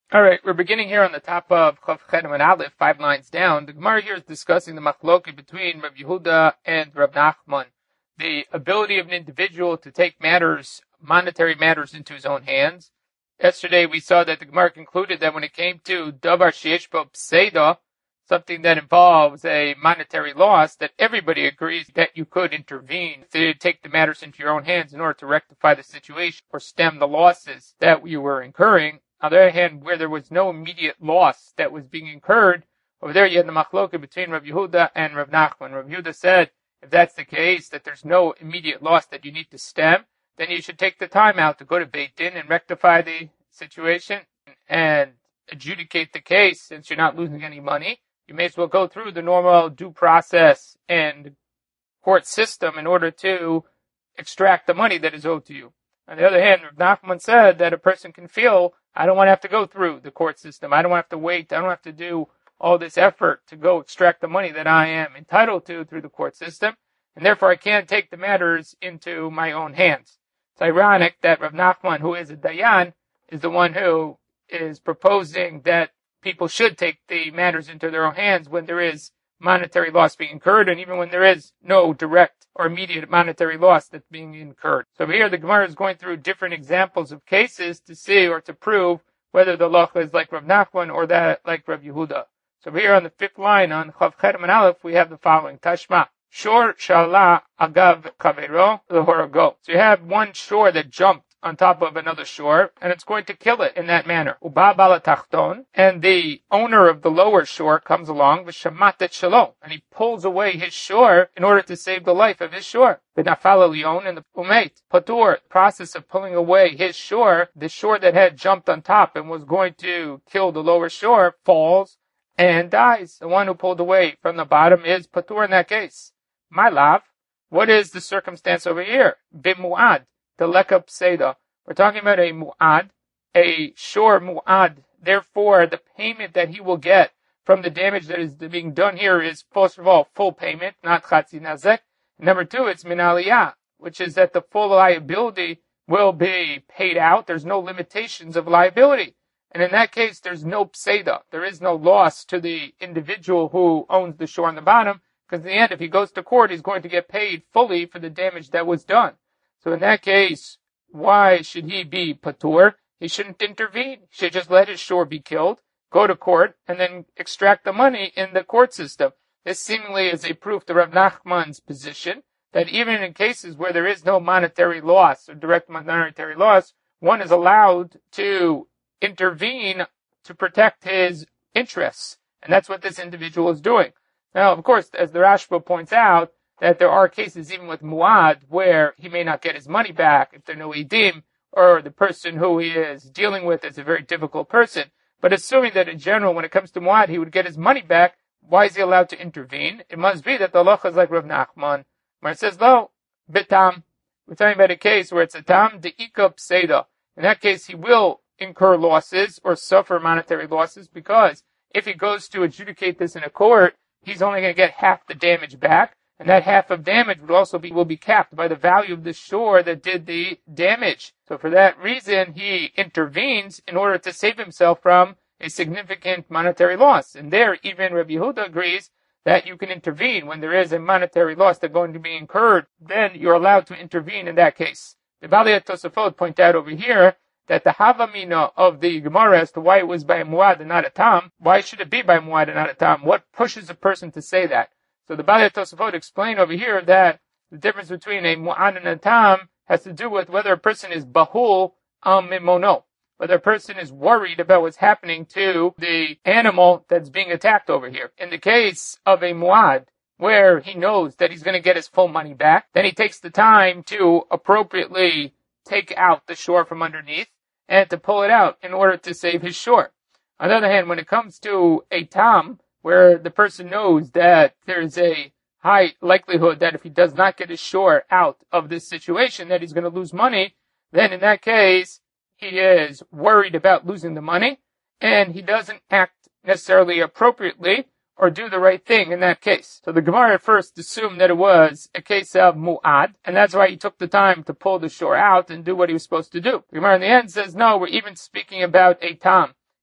All right, we're beginning here on the top of Chav Chet and Aleph, 5 lines down. The Gemara here is discussing the machloki between Rav Yehuda and Rav Nachman, the ability of an individual to take matters, monetary matters, into his own hands. Yesterday we saw that the Gemara concluded that when it came to davar sheyesh bo pseida, something that involves a monetary loss, that everybody agrees that you could intervene to take the matters into your own hands in order to rectify the situation or stem the losses that you were incurring. On the other hand, where there was no immediate loss that was being incurred, over there you had the machloka between Rav Yehuda and Rav Nachman. Rav Yehuda said, if that's the case, that there's no immediate loss that you need to stem, then you should take the time out to go to Beit Din and rectify the situation and adjudicate the case. Since you're not losing any money, you may as well go through the normal due process and court system in order to extract the money that is owed to you. On the other hand, Rav Nachman said that a person can feel, I don't want to have to go through the court system. I don't want to have to wait. I don't have to do all this effort to go extract the money that I am entitled to through the court system, and therefore I can't take the matters into my own hands. It's ironic that Rav Nachman, who is a Dayan, is the one who is proposing that people should take the matters into their own hands when there is monetary loss being incurred, and even when there is no direct or immediate monetary loss that's being incurred. So here the Gemara is going through different examples of cases to see or to prove whether the halacha is like Rav Nachman or that like Rav Yehuda. So here on the 5th line on Chav Chet and Aleph we have the following: Tashma shor shala agav kavero lehorago. So you have one shore that jumped on top of another shore, and it's going to kill it in that manner. Uba bala tachton, and the owner of the lower shore comes along, v'shamatet shalom, and he pulls away his shore in order to save the life of his shore. V'nafal elyon, and the umeit patur, process of pulling away his shore, the shore that had jumped on top and was going to kill the lower shore, falls and dies. The one who pulled away from the bottom is patur in that case. My love, what is the circumstance over here? Bimuad. The leka pseida. We're talking about a mu'ad, a shore mu'ad. Therefore, the payment that he will get from the damage that is being done here is, first of all, full payment, not chatzi nazek. Number 2, it's min aliyah, which is that the full liability will be paid out. There's no limitations of liability. And in that case, there's no pseida. There is no loss to the individual who owns the shore on the bottom, because in the end, if he goes to court, he's going to get paid fully for the damage that was done. So in that case, why should he be patur? He shouldn't intervene. He should just let his shore be killed, go to court, and then extract the money in the court system. This seemingly is a proof to Rav Nachman's position that even in cases where there is no monetary loss or direct monetary loss, one is allowed to intervene to protect his interests. And that's what this individual is doing. Now, of course, as the Rashba points out, that there are cases even with mu'ad where he may not get his money back if there are no edim, or the person who he is dealing with is a very difficult person. But assuming that in general, when it comes to mu'ad, he would get his money back, why is he allowed to intervene? It must be that the halacha is like Rav Nachman, where it says, no, bitam. We're talking about a case where it's a tam de'ika pseida. In that case, he will incur losses or suffer monetary losses, because if he goes to adjudicate this in a court, he's only going to get half the damage back. And that half of damage will be capped by the value of the shore that did the damage. So for that reason, he intervenes in order to save himself from a significant monetary loss. And there, even Rabbi Yehuda agrees that you can intervene when there is a monetary loss that's going to be incurred. Then you're allowed to intervene in that case. The Balei Tosafot point out over here that the Havamina of the Gemara as to why it was by Muad and not a Tam, why should it be by Muad and not a Tam? What pushes a person to say that? So the Balei Tosafot explain over here that the difference between a mu'ad and a tam has to do with whether a person is bahul mimono, whether a person is worried about what's happening to the animal that's being attacked over here. In the case of a mu'ad, where he knows that he's going to get his full money back, then he takes the time to appropriately take out the shore from underneath and to pull it out in order to save his shore. On the other hand, when it comes to a tam, where the person knows that there's a high likelihood that if he does not get his shore out of this situation, that he's going to lose money, then in that case, he is worried about losing the money, and he doesn't act necessarily appropriately or do the right thing in that case. So the Gemara at first assumed that it was a case of mu'ad, and that's why he took the time to pull the shore out and do what he was supposed to do. The Gemara in the end says, no, we're even speaking about a tam.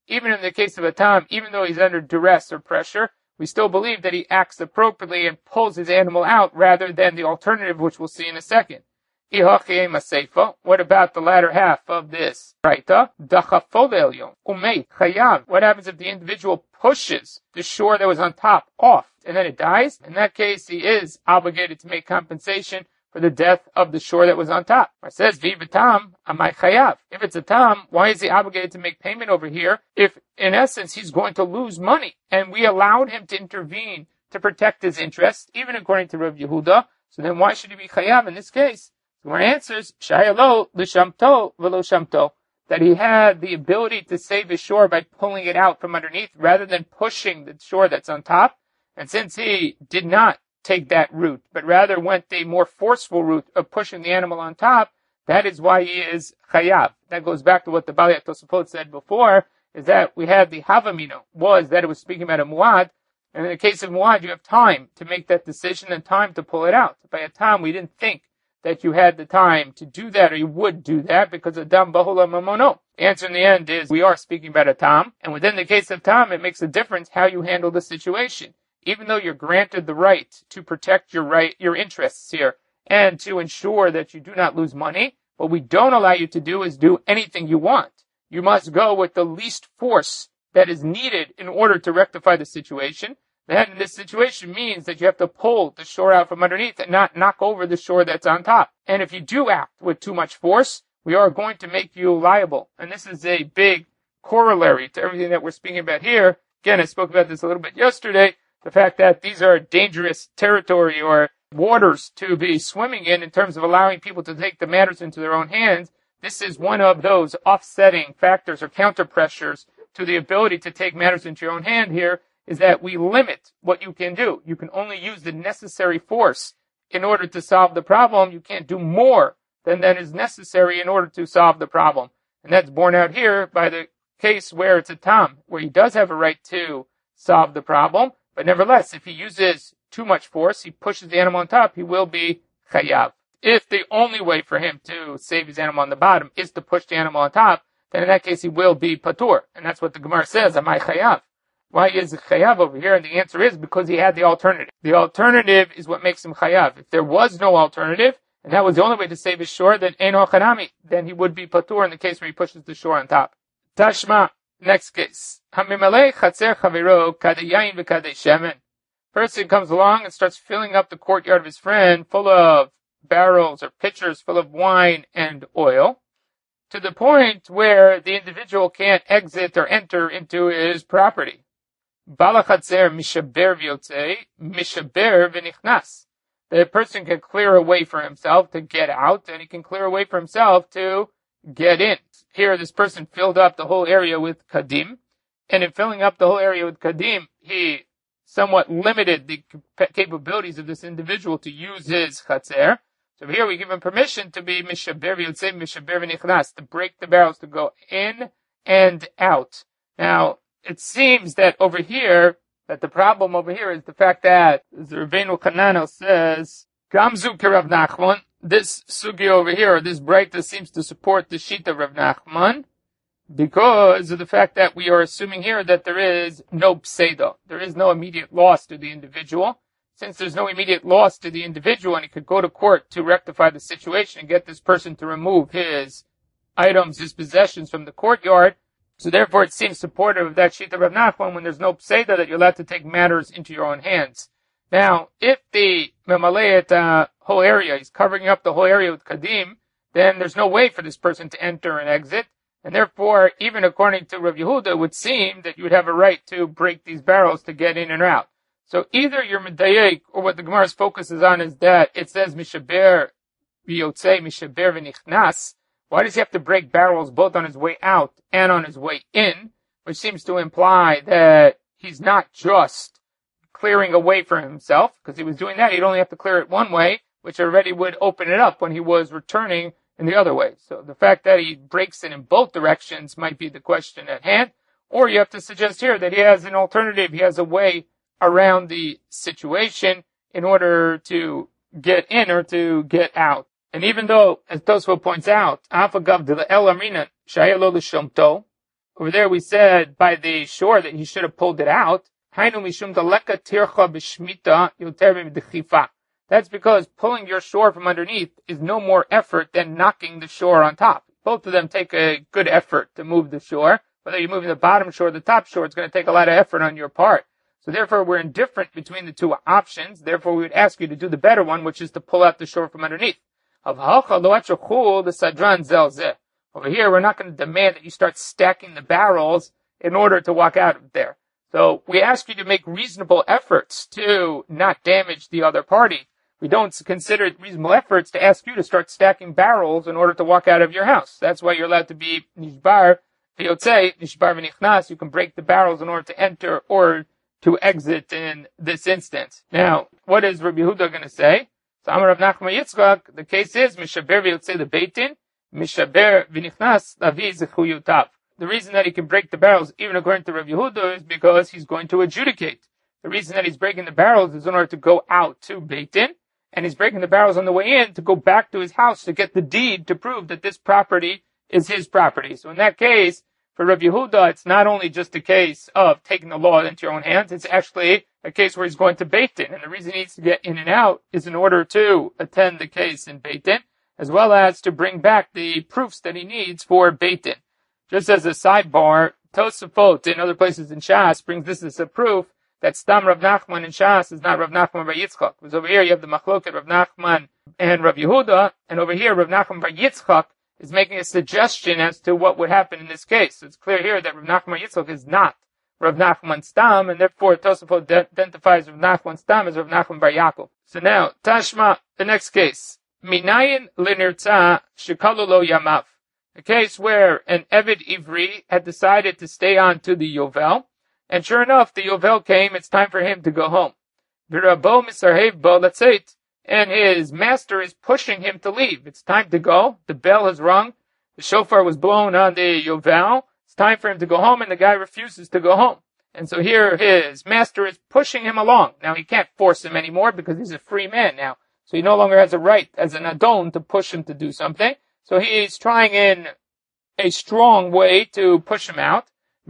even in the case of a tam, even though he's under duress or pressure, we still believe that he acts appropriately and pulls his animal out rather than the alternative, which we'll see in a second. What about the latter half of this? What happens if the individual pushes the shore that was on top off and then it dies? In that case, he is obligated to make compensation for the death of the shore that was on top. It says, Vivatam, amai chayav. If it's a tam, why is he obligated to make payment over here if, in essence, he's going to lose money? And we allowed him to intervene to protect his interests, even according to Rav Yehuda. So then why should he be chayav in this case? So our answer is, shayalo l'shamto v'lo shamto. That he had the ability to save his shore by pulling it out from underneath rather than pushing the shore that's on top. And since he did not take that route, but rather went a more forceful route of pushing the animal on top, that is why he is chayav. That goes back to what the Balei Tosafot said before, is that we had the havamino, was that it was speaking about a muad, and in the case of muad, you have time to make that decision and time to pull it out. By a time, we didn't think that you had the time to do that, or you would do that, because Adam Bahula Mamono. The answer in the end is, we are speaking about a tam, and within the case of tam, it makes a difference how you handle the situation. Even though you're granted the right to protect your interests here, and to ensure that you do not lose money, what we don't allow you to do is do anything you want. You must go with the least force that is needed in order to rectify the situation. That in this situation means that you have to pull the shore out from underneath and not knock over the shore that's on top. And if you do act with too much force, we are going to make you liable. And this is a big corollary to everything that we're speaking about here. Again, I spoke about this a little bit yesterday. The fact that these are dangerous territory or waters to be swimming in terms of allowing people to take the matters into their own hands. This is one of those offsetting factors or counter pressures to the ability to take matters into your own hand here, is that we limit what you can do. You can only use the necessary force in order to solve the problem. You can't do more than that is necessary in order to solve the problem. And that's borne out here by the case where it's a tam, where he does have a right to solve the problem. But nevertheless, if he uses too much force, he pushes the animal on top, he will be chayav. If the only way for him to save his animal on the bottom is to push the animal on top, then in that case he will be patur. And that's what the Gemara says, amai chayav. Why is it chayav over here? And the answer is because he had the alternative. The alternative is what makes him chayav. If there was no alternative, and that was the only way to save his shore, then eino chanami, then he would be patur in the case where he pushes the shore on top. Tashma. Next case. Hamimale chatzer chaviro kadeyayin v'kadei shemen. Person comes along and starts filling up the courtyard of his friend full of barrels or pitchers full of wine and oil, to the point where the individual can't exit or enter into his property. Bala chatzer mishaber v'yotzei, mishaber v'nichnas. The person can clear a way for himself to get out, and he can clear a way for himself to get in. Here, this person filled up the whole area with kadim, and in filling up the whole area with kadim, he somewhat limited the capabilities of this individual to use his chatzer. So here we give him permission to be mishaber v'yotzei, mishaber v'nichnas, to break the barrels, to go in and out. Now, it seems that over here, that the problem over here is the fact that, as Rabbeinu Hananel says, Gamzu k'Rav Nachman, this sugi over here, or this breita seems to support the shita of Rav Nachman, because of the fact that we are assuming here that there is no pseidah. There is no immediate loss to the individual. Since there's no immediate loss to the individual, and he could go to court to rectify the situation and get this person to remove his items, his possessions from the courtyard, so therefore it seems supportive of that shita of Rav Nachman when there's no pseidah that you're allowed to take matters into your own hands. Now, if the memalei whole area, he's covering up the whole area with kadim, then there's no way for this person to enter and exit. And therefore, even according to Rav Yehuda, it would seem that you would have a right to break these barrels to get in and out. So either you're medayek, or what the Gemara's focuses on is that it says mishaber v'yotzei, mishaber v'nichnas. Why does he have to break barrels both on his way out and on his way in? Which seems to imply that he's not just clearing a way for himself, because he was doing that, he'd only have to clear it one way, which already would open it up when he was returning in the other way. So the fact that he breaks it in both directions might be the question at hand. Or you have to suggest here that he has an alternative, he has a way around the situation in order to get in or to get out. And even though, as Tosfot points out, Afagav de el Amrina Shayalo l'Shomto, over there we said by the shore that he should have pulled it out. That's because pulling your shore from underneath is no more effort than knocking the shore on top. Both of them take a good effort to move the shore. Whether you're moving the bottom shore or the top shore, it's going to take a lot of effort on your part. So therefore, we're indifferent between the two options. Therefore, we would ask you to do the better one, which is to pull out the shore from underneath. Over here, we're not going to demand that you start stacking the barrels in order to walk out of there. So we ask you to make reasonable efforts to not damage the other party. We don't consider it reasonable efforts to ask you to start stacking barrels in order to walk out of your house. That's why you're allowed to be nishbar v'yotzei, nishbar v'nichnas. You can break the barrels in order to enter or to exit in this instance. Now, what is Rabbi Yehuda going to say? So Amar Rav Nachman Yitzchak, the case is, mishaber v'yotzei lebeitin, mishaber v'nichnas lavi zechuyutav. The reason that he can break the barrels, even according to Rabbi Yehuda, is because he's going to adjudicate. The reason that he's breaking the barrels is in order to go out to Beitin, and he's breaking the barrels on the way in to go back to his house to get the deed to prove that this property is his property. So in that case, for Rabbi Yehuda, it's not only just a case of taking the law into your own hands, it's actually a case where he's going to Beitin. And the reason he needs to get in and out is in order to attend the case in Beitin, as well as to bring back the proofs that he needs for Beitin. Just as a sidebar, Tosafot in other places in Shas brings this as a proof that Stam Rav Nachman in Shas is not Rav Nachman Bar Yitzchak. Because over here you have the Machloket Rav Nachman and Rav Yehuda, and over here Rav Nachman Bar Yitzchak is making a suggestion as to what would happen in this case. So it's clear here that Rav Nachman Bar Yitzchak is not Rav Nachman Stam, and therefore Tosafot identifies Rav Nachman Stam as Rav Nachman Bar Yaakov. So now, Tashma, the next case. Minayin linirtza shekalu lo yamav. A case where an Eved Ivri had decided to stay on to the Yovel, and sure enough, the Yovel came, it's time for him to go home. V'rabo misarhev bo latzeit, and his master is pushing him to leave. It's time to go, the bell has rung, the shofar was blown on the Yovel, it's time for him to go home, and the guy refuses to go home. And so here his master is pushing him along. Now he can't force him anymore because he's a free man now. So he no longer has a right as an Adon to push him to do something. So he's trying in a strong way to push him out.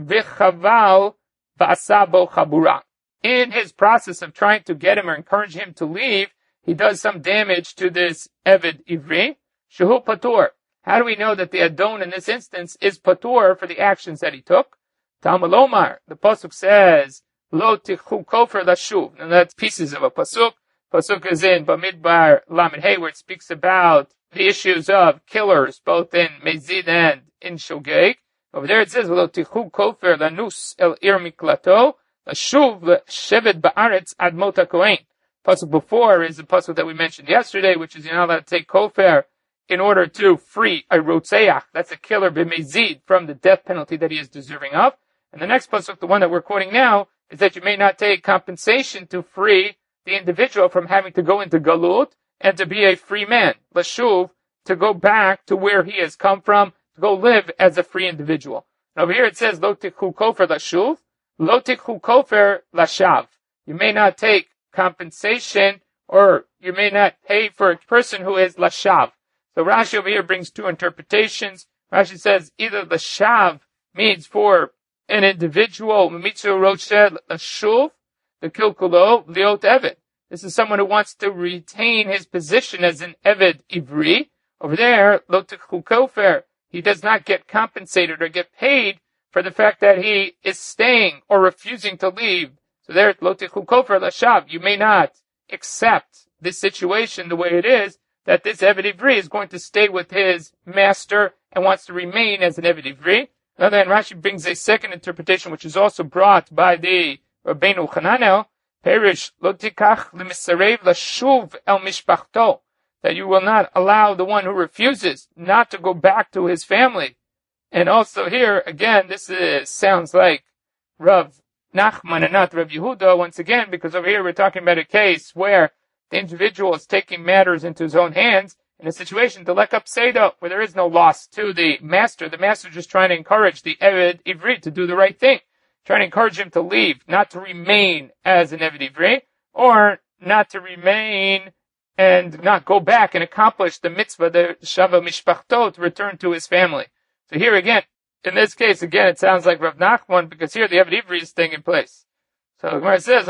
V'chaval v'asabo chabura. In his process of trying to get him or encourage him to leave, he does some damage to this Eved Ivri. Shehu patur. How do we know that the Adon in this instance is patur for the actions that he took? Talmud Lomar. The pasuk says, Lo tichu kofer lashuv. And that's pieces of a pasuk. Pasuk is in Bamidbar Lamed Hey, where it speaks about the issues of killers, both in Mezid and in Shogeg. Over there it says, V'lo tichu kofer lanus el ir miklato, lashuv shevet ba'aretz ad mota kohen. Pasuk before is the pasuk that we mentioned yesterday, which is you're not allowed to take kofer in order to free a rotzeach, that's a killer b'mezid, from the death penalty that he is deserving of. And the next pasuk, the one that we're quoting now, is that you may not take compensation to free the individual from having to go into galut and to be a free man. Lashuv, to go back to where he has come from, to go live as a free individual. And over here it says, Lo tikhu kofer lashuv, lo tikhu kofer lashav. You may not take compensation, or you may not pay for a person who is lashav. So Rashi over here brings two interpretations. Rashi says either the shav means for an individual, Mimitzu Roshel Lashuv, the Kilkulo, Liot Eved. This is someone who wants to retain his position as an Eved Ivri. Over there, Lotikhu Kofer, he does not get compensated or get paid for the fact that he is staying or refusing to leave. So there, Lotikhu Kofer Lashav, you may not accept this situation the way it is, that this Eved Ivri is going to stay with his master and wants to remain as an Eved Ivri. Now then, Rashi brings a second interpretation, which is also brought by the Rabbeinu Chananel, Perish Lotikach Limisarev Lashuv El Mishpachto, that you will not allow the one who refuses not to go back to his family. And also here, again, this sounds like Rav Nachman and not Rav Yehuda, once again, because over here we're talking about a case where the individual is taking matters into his own hands in a situation, the lekap seda, where there is no loss to the master. The master is just trying to encourage the Eved Ivri to do the right thing, trying to encourage him to leave, not to remain as an Eved Ivri, or not to remain and not go back and accomplish the mitzvah, the Shava Mishpachto, to return to his family. So here again, in this case, again, it sounds like Rav Nachman, because here the Eved Ivri is staying in place. So the Gemara says,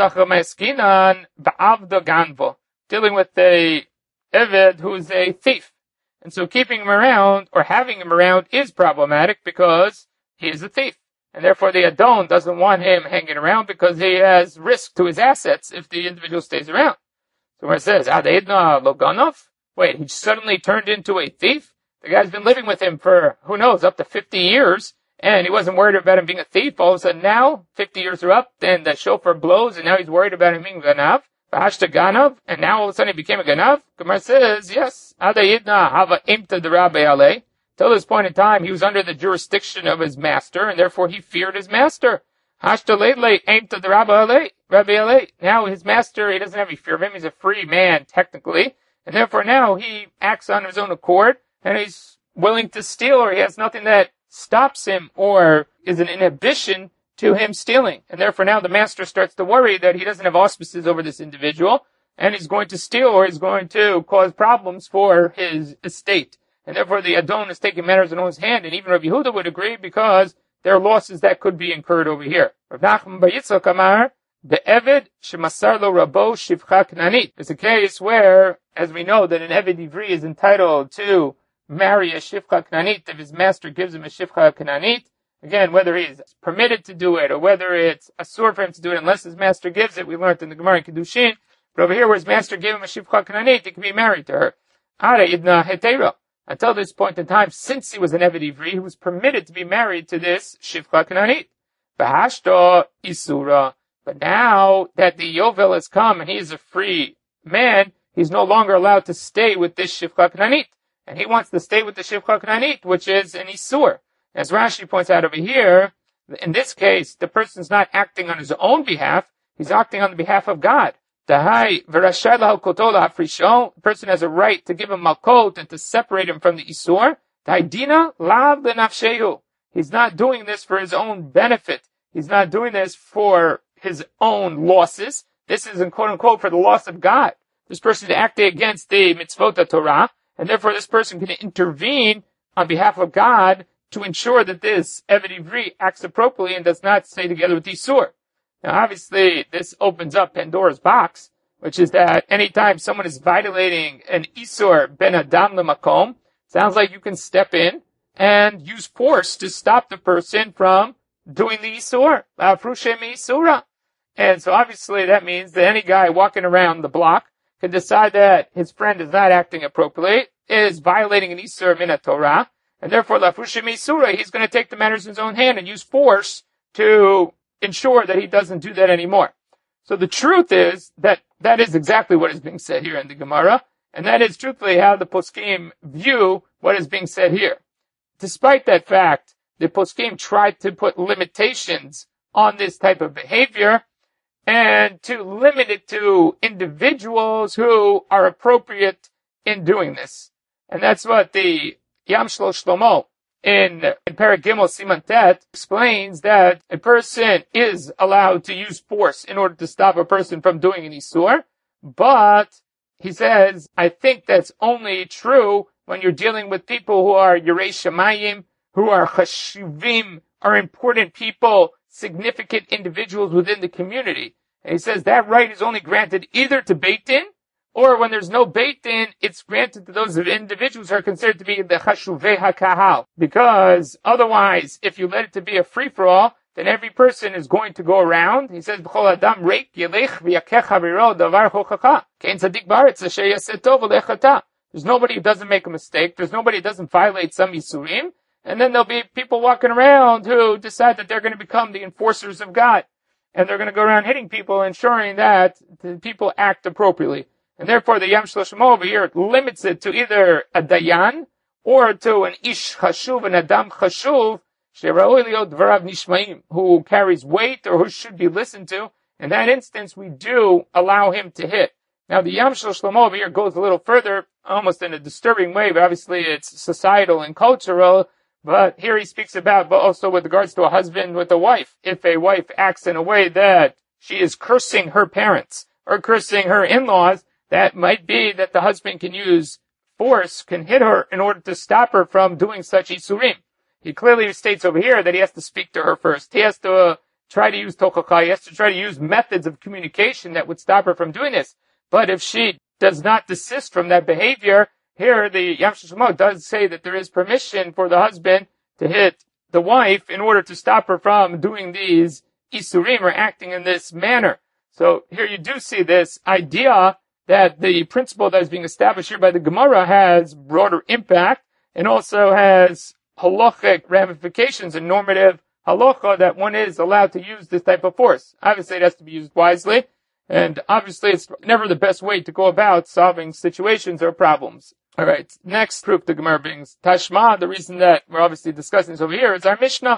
dealing with a Eved who's a thief. And so keeping him around, or having him around, is problematic because he is a thief. And therefore the Adon doesn't want him hanging around because he has risk to his assets if the individual stays around. So where it says, Adeidna Loganov, wait, he suddenly turned into a thief? The guy's been living with him for, who knows, up to 50 years, and he wasn't worried about him being a thief. All of a sudden now, 50 years are up, then the shofar blows, and now he's worried about him being Ganav. V'hashta Ganav, and now all of a sudden he became a Ganav. Gemara says, yes, Adeidna Hava Imta de Rabbi Ale. Till this point in time, he was under the jurisdiction of his master, and therefore he feared his master. Hashta Leile Imta de Rabbi Ale. Now his master, he doesn't have any fear of him. He's a free man, technically. And therefore now he acts on his own accord, and he's willing to steal, or he has nothing that stops him or is an inhibition to him stealing. And therefore now the master starts to worry that he doesn't have auspices over this individual, and he's going to steal, or he's going to cause problems for his estate. And therefore the Adon is taking matters in his hand, and even Rabbi Yehuda would agree because there are losses that could be incurred over here. Rav Nachman bar Yitzchak Amar, Be'eved shemasar lo rabo shivcha knanit. It's a case where, as we know, that an Eved Ivri is entitled to marry a shivcha knanit if his master gives him a shivcha knanit. Again, whether he's permitted to do it or whether it's asur for him to do it unless his master gives it, we learned in the Gemara in Kedushin. But over here, where his master gave him a shivcha knanit, he can be married to her. Ara idna hetera. Until this point in time, since he was an Eved Ivri, he was permitted to be married to this shivcha knanit. Bahashto isura. But now that the Yovel has come and he is a free man, he's no longer allowed to stay with this shivcha knanit. And he wants to stay with the shivcha knanit, which is an isur. As Rashi points out over here, in this case, the person's not acting on his own behalf, he's acting on the behalf of God. The person has a right to give him malkot and to separate him from the isur. He's not doing this for his own benefit. He's not doing this for his own losses. This is, quote unquote, for the loss of God. This person is acting against the mitzvot of Torah, and therefore this person can intervene on behalf of God to ensure that this Eved Ivri acts appropriately and does not stay together with the isur. Now, obviously, this opens up Pandora's box, which is that anytime someone is violating an isur ben adam lemakom, sounds like you can step in and use force to stop the person from doing the isur. And so obviously that means that any guy walking around the block can decide that his friend is not acting appropriately, is violating an isur min Torah, and therefore lafrushim isura, he's going to take the matters in his own hand and use force to ensure that he doesn't do that anymore. So the truth is that that is exactly what is being said here in the Gemara, and that is truthfully how the poskim view what is being said here. Despite that fact, the poskim tried to put limitations on this type of behavior and to limit it to individuals who are appropriate in doing this. And that's what the Yam Shlomo in Perek Gimel Siman Tet explains, that a person is allowed to use force in order to stop a person from doing an isur, but he says, I think that's only true when you're dealing with people who are Yerei Shamayim, who are chashuvim, are important people, significant individuals within the community. And he says that right is only granted either to Beit Din, or when there's no Beit Din, it's granted to those individuals who are considered to be the chashuvei hakahal. Because otherwise, if you let it to be a free-for-all, then every person is going to go around. He says, B'chol adam reik yelech v'yakech haviro davar hochacha. Kein tzadik ba'aretz asher yaseh tov v'lechata. There's nobody who doesn't make a mistake. There's nobody who doesn't violate some isurim. And then there'll be people walking around who decide that they're going to become the enforcers of God. And they're going to go around hitting people, ensuring that the people act appropriately. And therefore the Yam Shlomo over here limits it to either a dayan or to an ish chashuv, an adam chashuv, who carries weight or who should be listened to. In that instance, we do allow him to hit. Now the Yam Shlomo over here goes a little further, almost in a disturbing way, but obviously it's societal and cultural. But here he speaks about, but also with regards to a husband with a wife. If a wife acts in a way that she is cursing her parents or cursing her in-laws, that might be that the husband can use force, can hit her in order to stop her from doing such isurim. he clearly states over here that he has to speak to her first. He has to try to use tochacha. He has to try to use methods of communication that would stop her from doing this. But if she does not desist from that behavior, here the Yam Shemot does say that there is permission for the husband to hit the wife in order to stop her from doing these isurim or acting in this manner. So here you do see this idea that the principle that is being established here by the Gemara has broader impact and also has halachic ramifications and normative halacha that one is allowed to use this type of force. Obviously, it has to be used wisely, and obviously, it's never the best way to go about solving situations or problems. All right, next proof the Gemara brings. Tashma, the reason that we're obviously discussing this over here is our Mishnah.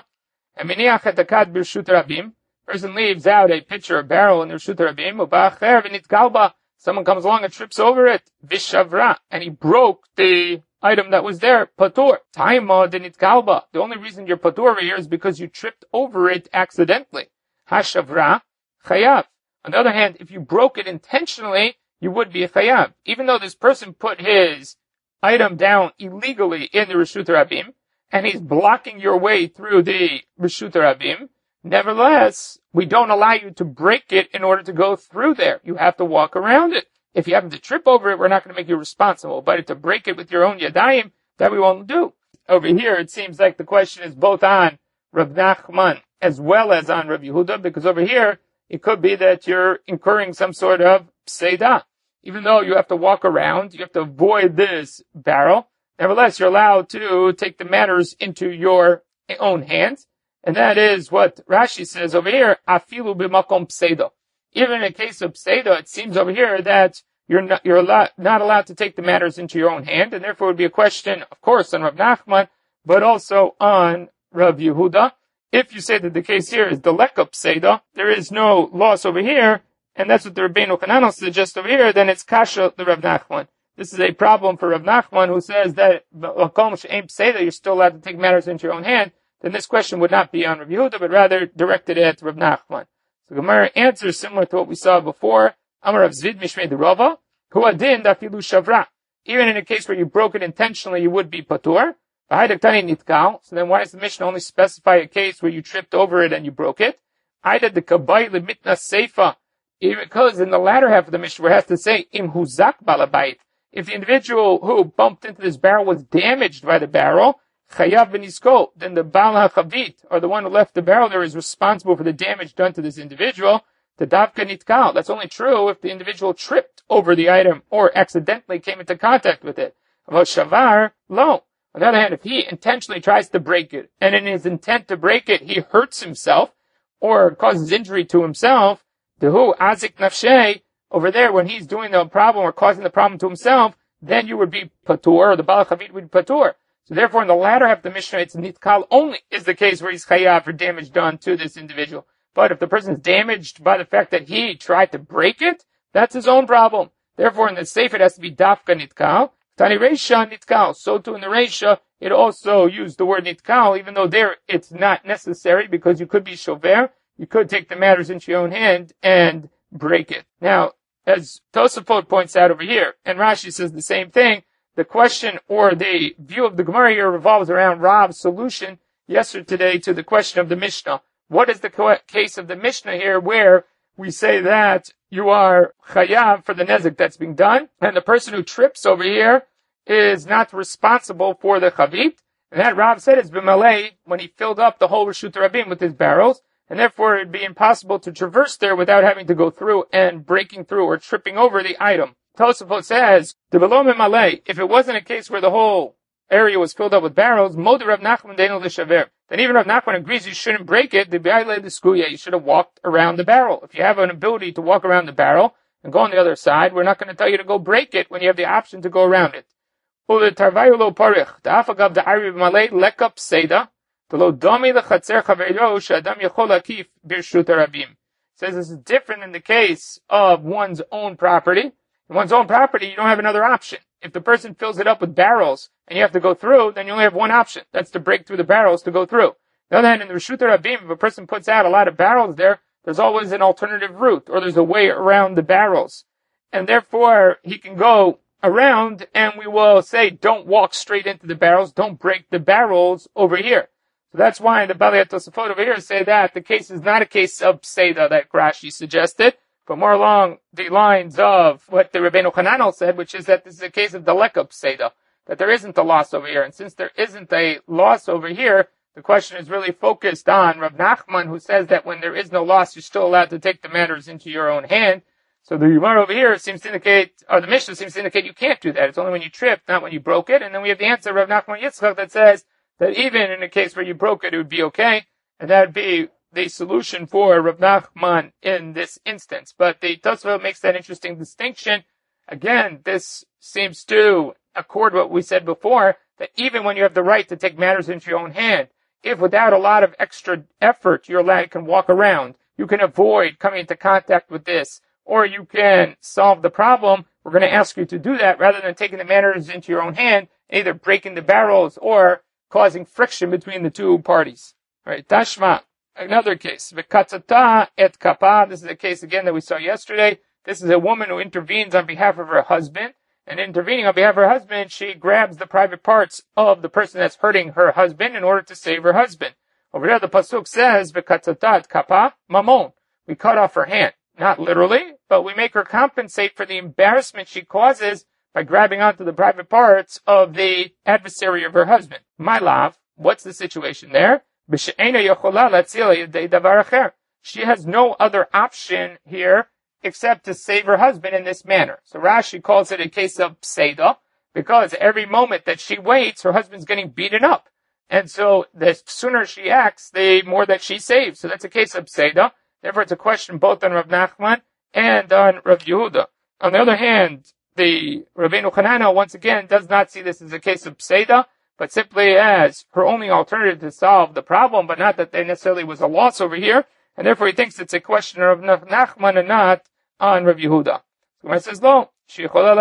Person leaves out a pitcher or barrel in the Reshut Rabim, someone comes along and trips over it, vishavra, and he broke the item that was there, patur. Taima denit kalba. The only reason you're patur over here is because you tripped over it accidentally. Hashavra, chayav. On the other hand, if you broke it intentionally, you would be a chayav. Even though this person put his item down illegally in the Reshut Rabim, and he's blocking your way through the Reshut Rabim, nevertheless, we don't allow you to break it in order to go through there. You have to walk around it. If you happen to trip over it, we're not going to make you responsible. But to break it with your own yadayim, that we won't do. Over here, it seems like the question is both on Rav Nachman as well as on Rav Yehuda, because over here, it could be that you're incurring some sort of pseida. Even though you have to walk around, you have to avoid this barrel. Nevertheless, you're allowed to take the matters into your own hands. And that is what Rashi says over here, afilu b'makom pseido. Even in a case of pseido, it seems over here that you're not allowed to take the matters into your own hand, and therefore it would be a question, of course, on Rav Nachman, but also on Rav Yehuda. If you say that the case here is the leka pseido, there is no loss over here, and that's what the Rabbeinu Hananel suggests over here, then it's kasha the Rav Nachman. This is a problem for Rav Nachman, who says that makom she'ein pseido, you're still allowed to take matters into your own hand. Then this question would not be on Rav Yehuda, but rather directed at Rav Nachman. So Gemara answers similar to what we saw before. Amar Rav Zvid Mishmei de Rava, hu adin dafilu shavra. Even in a case where you broke it intentionally, you would be patur. So then why does the Mishnah only specify a case where you tripped over it and you broke it? Aida de kabay lemitna seifa. Because in the latter half of the Mishnah, where it has to say im huzak balabait. If the individual who bumped into this barrel was damaged by the barrel, chayav b'nisko, then the Baal HaChavit, or the one who left the barrel there, is responsible for the damage done to this individual. The davka nitkal. That's only true if the individual tripped over the item or accidentally came into contact with it. Shavar, lo. On the other hand, if he intentionally tries to break it, and in his intent to break it, he hurts himself or causes injury to himself, dehu azik nafshei, over there, when he's doing the problem or causing the problem to himself, then you would be patur, or the Baal HaChavit would be patur. So therefore, in the latter half of the Mishnah, it's nitkal only is the case where he's chayav for damage done to this individual. But if the person is damaged by the fact that he tried to break it, that's his own problem. Therefore, in the seif, it has to be dafka nitkal. Tani reisha nitkal. So too in the reisha, it also used the word nitkal, even though there it's not necessary because you could be shover. You could take the matters into your own hand and break it. Now, as Tosafot points out over here, and Rashi says the same thing, the question or the view of the Gemara here revolves around Rav's solution yesterday to the question of the Mishnah. What is the case of the Mishnah here where we say that you are chayav for the nezek that's being done, and the person who trips over here is not responsible for the chavit? And that Rav said is b'malei when he filled up the whole Reshut Rabim with his barrels, and therefore it'd be impossible to traverse there without having to go through and breaking through or tripping over the item. Tosafot says, if it wasn't a case where the whole area was filled up with barrels, Moder Rav Nachman Deinu L'Shaver, then even Rav Nachman agrees you shouldn't break it, you should have walked around the barrel. If you have an ability to walk around the barrel and go on the other side, we're not going to tell you to go break it when you have the option to go around it. Says this is different in the case of one's own property. In one's own property, you don't have another option. If the person fills it up with barrels and you have to go through, then you only have one option. That's to break through the barrels to go through. On the other hand, in the Reshut Rabim, if a person puts out a lot of barrels there, there's always an alternative route, or there's a way around the barrels. And therefore, he can go around, and we will say, don't walk straight into the barrels, don't break the barrels over here. So that's why the Bali Tosafot over here say that the case is not a case of Pseida that Rashi suggested, but more along the lines of what the Rabbeinu Hananel said, which is that this is a case of Daleka Pseida, that there isn't a loss over here. And since there isn't a loss over here, the question is really focused on Rav Nachman, who says that when there is no loss, you're still allowed to take the matters into your own hand. So the Gemara over here seems to indicate, or the Mishnah seems to indicate you can't do that. It's only when you tripped, not when you broke it. And then we have the answer of Rav Nachman Yitzchak that says that even in a case where you broke it, it would be okay. And that would be the solution for Rav Nachman in this instance. But the Tosafot makes that interesting distinction. Again, this seems to accord what we said before, that even when you have the right to take matters into your own hand, if without a lot of extra effort you can walk around, you can avoid coming into contact with this, or you can solve the problem, we're going to ask you to do that rather than taking the matters into your own hand, either breaking the barrels or causing friction between the two parties. All right, Tashma, another case. V'katzata et kapa. This is a case again that we saw yesterday. This is a woman who intervenes on behalf of her husband. And intervening on behalf of her husband, she grabs the private parts of the person that's hurting her husband in order to save her husband. Over there, the pasuk says, "V'katzata et kapa mamon." We cut off her hand, not literally, but we make her compensate for the embarrassment she causes by grabbing onto the private parts of the adversary of her husband. My love, what's the situation there? She has no other option here except to save her husband in this manner. So Rashi calls it a case of pseida, because every moment that she waits, her husband's getting beaten up. And so the sooner she acts, the more that she saves. So that's a case of pseida. Therefore, it's a question both on Rav Nachman and on Rav Yehuda. On the other hand, the Rabbeinu Hananel, once again, does not see this as a case of pseida, but simply as her only alternative to solve the problem, but not that there necessarily was a loss over here. And therefore, he thinks it's a question of Rav Nachman and not on Rav Yehuda. So when it says, "Lo, she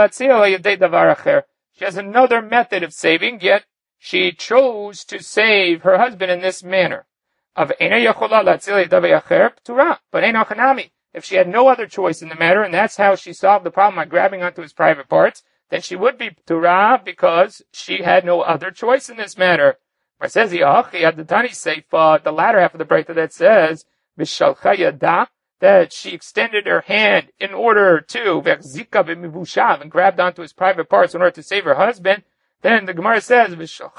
has another method of saving, yet she chose to save her husband in this manner. But if she had no other choice in the matter, and that's how she solved the problem by grabbing onto his private parts, then she would be p'tura because she had no other choice in this matter." It says the latter half of the Breita that says that she extended her hand in order to and grabbed onto his private parts in order to save her husband. Then the Gemara says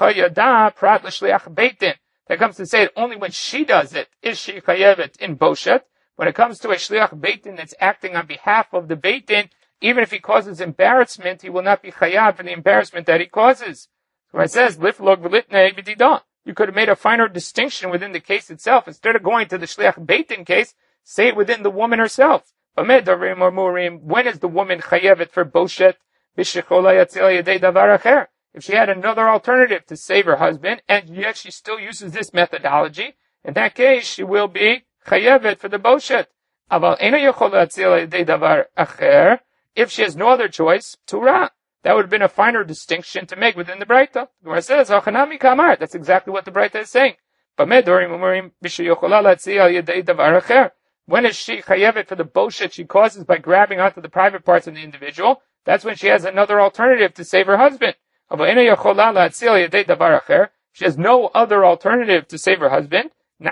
that comes to say that only when she does it is she chayevet in boshet. When it comes to a shliach beitin that's acting on behalf of the beitin, even if he causes embarrassment, he will not be chayav for the embarrassment that he causes. So when it says liflog v'litnei b'didah, you could have made a finer distinction within the case itself. Instead of going to the shliach beitin case, say it within the woman herself. When is the woman chayevet for boshet? If she had another alternative to save her husband, and yet she still uses this methodology, in that case, she will be chayevet for the boshet. If she has no other choice, tura. That would have been a finer distinction to make within the Breita. The Gemara says, that's exactly what the Breita is saying. When is she chayevet for the boshet she causes by grabbing onto the private parts of the individual? That's when she has another alternative to save her husband. She has no other alternative to save her husband.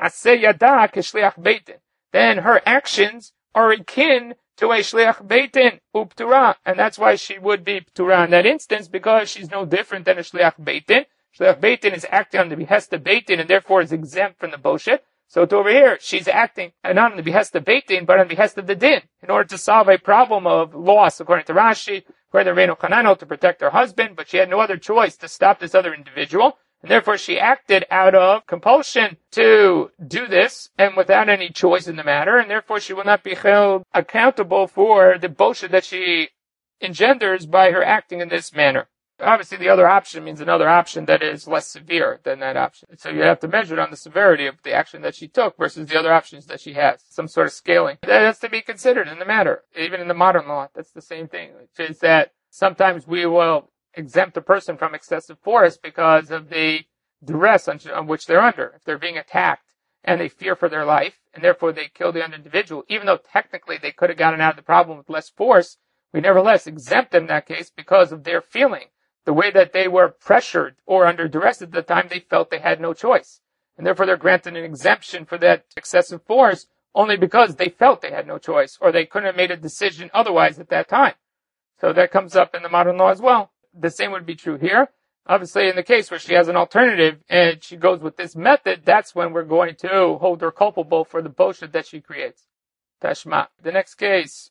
Then her actions are akin to a shliach beitin, uptura, and that's why she would be ptura in that instance, because she's no different than a shliach beitin. Shliach beitin is acting on the behest of beitin, and therefore is exempt from the boshet. So to over here, she's acting not on the behest of beitin, but on the behest of the din, in order to solve a problem of loss, according to Rashi, according to Rabbeinu Hananel, to protect her husband, but she had no other choice to stop this other individual. And therefore she acted out of compulsion to do this and without any choice in the matter, and therefore she will not be held accountable for the boshet that she engenders by her acting in this manner. Obviously the other option means another option that is less severe than that option. So you have to measure it on the severity of the action that she took versus the other options that she has. Some sort of scaling. That has to be considered in the matter. Even in the modern law, that's the same thing. Which is that sometimes we will exempt a person from excessive force because of the duress on which they're under. If they're being attacked and they fear for their life, and therefore they kill the other individual, even though technically they could have gotten out of the problem with less force, we nevertheless exempt them in that case because of their feeling. The way that they were pressured or under duress at the time, they felt they had no choice. and therefore they're granted an exemption for that excessive force only because they felt they had no choice, or they couldn't have made a decision otherwise at that time. So that comes up in the modern law as well. The same would be true here. Obviously, in the case where she has an alternative and she goes with this method, that's when we're going to hold her culpable for the bullshit that she creates. Tashma. The next case.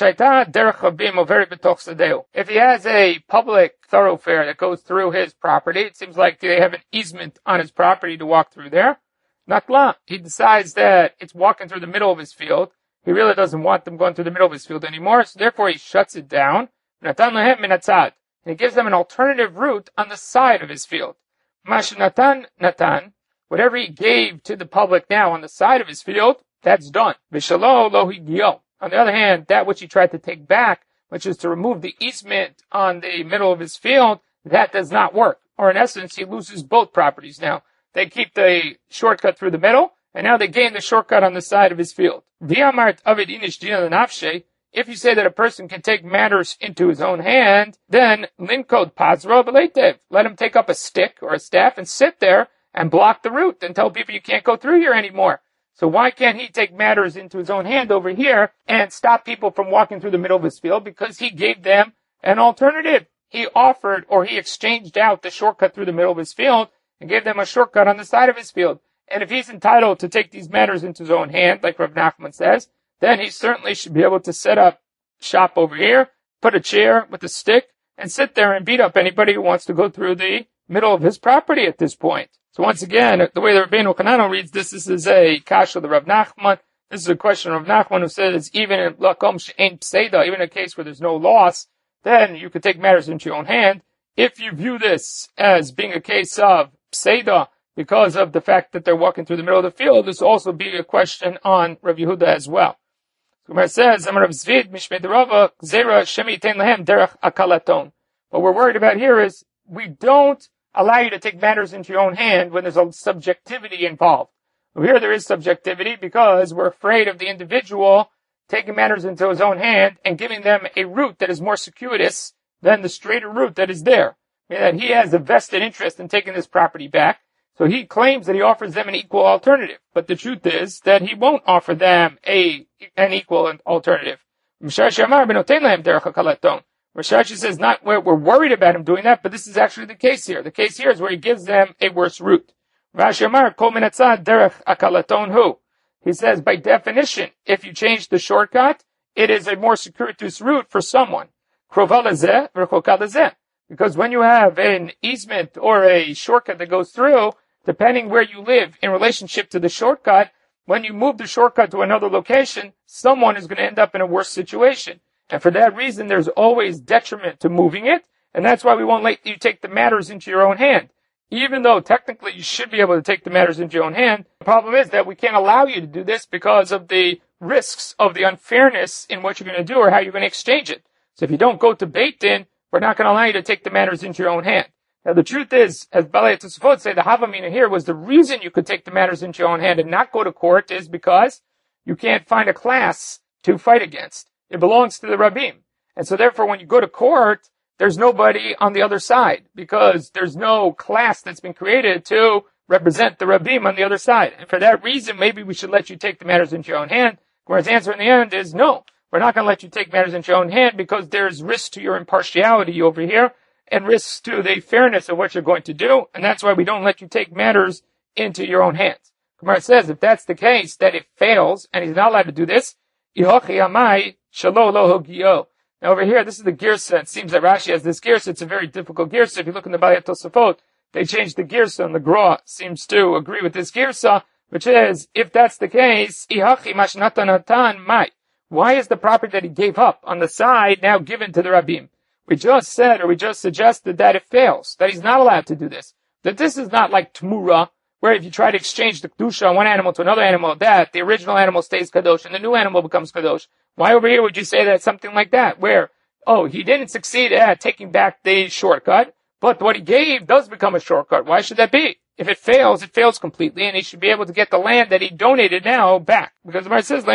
If he has a public thoroughfare that goes through his property, it seems like they have an easement on his property to walk through there. Natla. He decides that it's walking through the middle of his field. He really doesn't want them going through the middle of his field anymore, so therefore he shuts it down. And he gives them an alternative route on the side of his field. Natan, whatever he gave to the public now on the side of his field, that's done. Vishalo lo higio. On the other hand, that which he tried to take back, which is to remove the easement on the middle of his field, that does not work. Or in essence, he loses both properties now. They keep the shortcut through the middle, and now they gain the shortcut on the side of his field. If you say that a person can take matters into his own hand, then linkod pazra b'leitev. Let him take up a stick or a staff and sit there and block the route and tell people you can't go through here anymore. So why can't he take matters into his own hand over here and stop people from walking through the middle of his field? Because he gave them an alternative. He offered, or he exchanged out the shortcut through the middle of his field and gave them a shortcut on the side of his field. And if he's entitled to take these matters into his own hand, like Rav Nachman says, then he certainly should be able to set up shop over here, put a chair with a stick, and sit there and beat up anybody who wants to go through the middle of his property at this point. So once again, the way the Rabbeinu Hananel reads this is a kasha of the Rav Nachman. This is a question of Rav Nachman who says even in lakom she'ein pseida, even in a case where there's no loss, then you could take matters into your own hand. If you view this as being a case of pseida because of the fact that they're walking through the middle of the field, this will also be a question on Rav Yehuda as well. Gemara says, Amar Rav Zvid, Mishmei Rava, Zera Shemi Tein Lahem Derech Akalaton. What we're worried about here is we don't allow you to take matters into your own hand when there's a subjectivity involved. Well, here there is subjectivity because we're afraid of the individual taking matters into his own hand and giving them a route that is more circuitous than the straighter route that is there. Meaning that he has a vested interest in taking this property back. So he claims that he offers them an equal alternative. But the truth is that he won't offer them an equal alternative. Rashashi says not we're worried about him doing that, but this is actually the case here. The case here is where he gives them a worse route. He says by definition, if you change the shortcut, it is a more circuitous route for someone. Because when you have an easement or a shortcut that goes through, depending where you live in relationship to the shortcut, when you move the shortcut to another location, someone is going to end up in a worse situation. And for that reason, there's always detriment to moving it, and that's why we won't let you take the matters into your own hand. Even though technically you should be able to take the matters into your own hand, the problem is that we can't allow you to do this because of the risks of the unfairness in what you're going to do or how you're going to exchange it. So if you don't go to Beit Din, we're not going to allow you to take the matters into your own hand. Now the truth is, as Balei Tosafot say, the Havamina here was the reason you could take the matters into your own hand and not go to court is because you can't find a class to fight against. It belongs to the Rabbim. And so therefore when you go to court, there's nobody on the other side because there's no class that's been created to represent the Rabbim on the other side. And for that reason, maybe we should let you take the matters into your own hand. Whereas the answer in the end is no. We're not going to let you take matters into your own hand because there's risk to your impartiality over here and risks to the fairness of what you're going to do. And that's why we don't let you take matters into your own hands. Gemara says if that's the case, that it fails and he's not allowed to do this, now over here, this is the girsa. It seems that Rashi has this girsa. It's a very difficult girsa. If you look in the Balei Tosafot, they changed the girsa, and the Gra seems to agree with this girsa, which is, if that's the case, why is the property that he gave up on the side now given to the Rabbim? We just said, or we just suggested that it fails, that he's not allowed to do this. That this is not like Tmura, where if you try to exchange the Kedusha on one animal to another animal, that the original animal stays Kadosh and the new animal becomes Kadosh. Why over here would you say that something like that, where, he didn't succeed at taking back the shortcut, but what he gave does become a shortcut. Why should that be? If it fails completely, and he should be able to get the land that he donated now back. Because the Gemara says,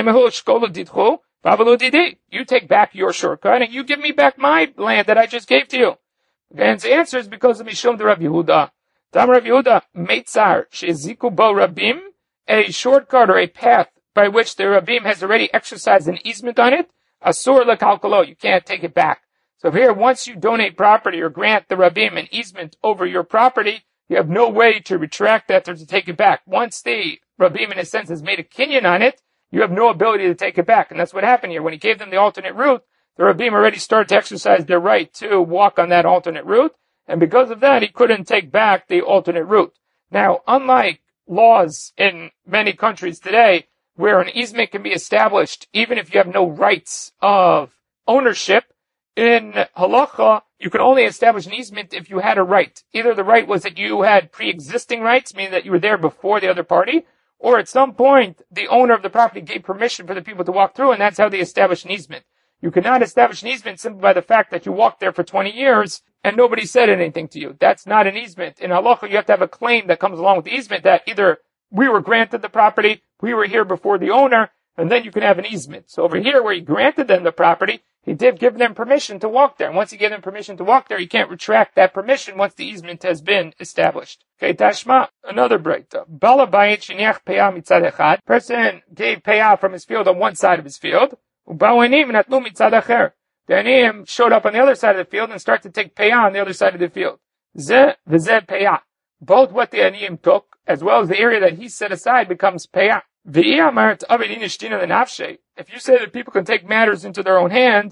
you take back your shortcut, and you give me back my land that I just gave to you. And the answer is because of Mishum de Rav Yehuda. Tam Rav Yehuda, Meitzar, Sheziku Bo Rabim, a shortcut or a path by which the Rabim has already exercised an easement on it, Asur Lekalkalo, you can't take it back. So here, once you donate property or grant the Rabim an easement over your property, you have no way to retract that or to take it back. Once the Rabim, in a sense, has made a kinyan on it, you have no ability to take it back. And that's what happened here. When he gave them the alternate route, the Rabim already started to exercise their right to walk on that alternate route. And because of that, he couldn't take back the alternate route. Now, unlike laws in many countries today, where an easement can be established even if you have no rights of ownership, in halacha, you can only establish an easement if you had a right. Either the right was that you had pre-existing rights, meaning that you were there before the other party, or at some point, the owner of the property gave permission for the people to walk through, and that's how they established an easement. You cannot establish an easement simply by the fact that you walked there for 20 years and nobody said anything to you. That's not an easement. In halacha, you have to have a claim that comes along with the easement that either we were granted the property, we were here before the owner, and then you can have an easement. So over here, where he granted them the property, he did give them permission to walk there. And once he gave them permission to walk there, you can't retract that permission once the easement has been established. Okay, Tashma, another breakdown. Bala bayit sheniach peyah mitzad echad. Person gave peyah from his field on one side of his field. Ubawanim natnu mitzad acher. The aniyim showed up on the other side of the field and started to take peyah on the other side of the field. Zeh v'zeh peyah. Both what the aniyim took, as well as the area that he set aside, becomes peyah. If you say that people can take matters into their own hand,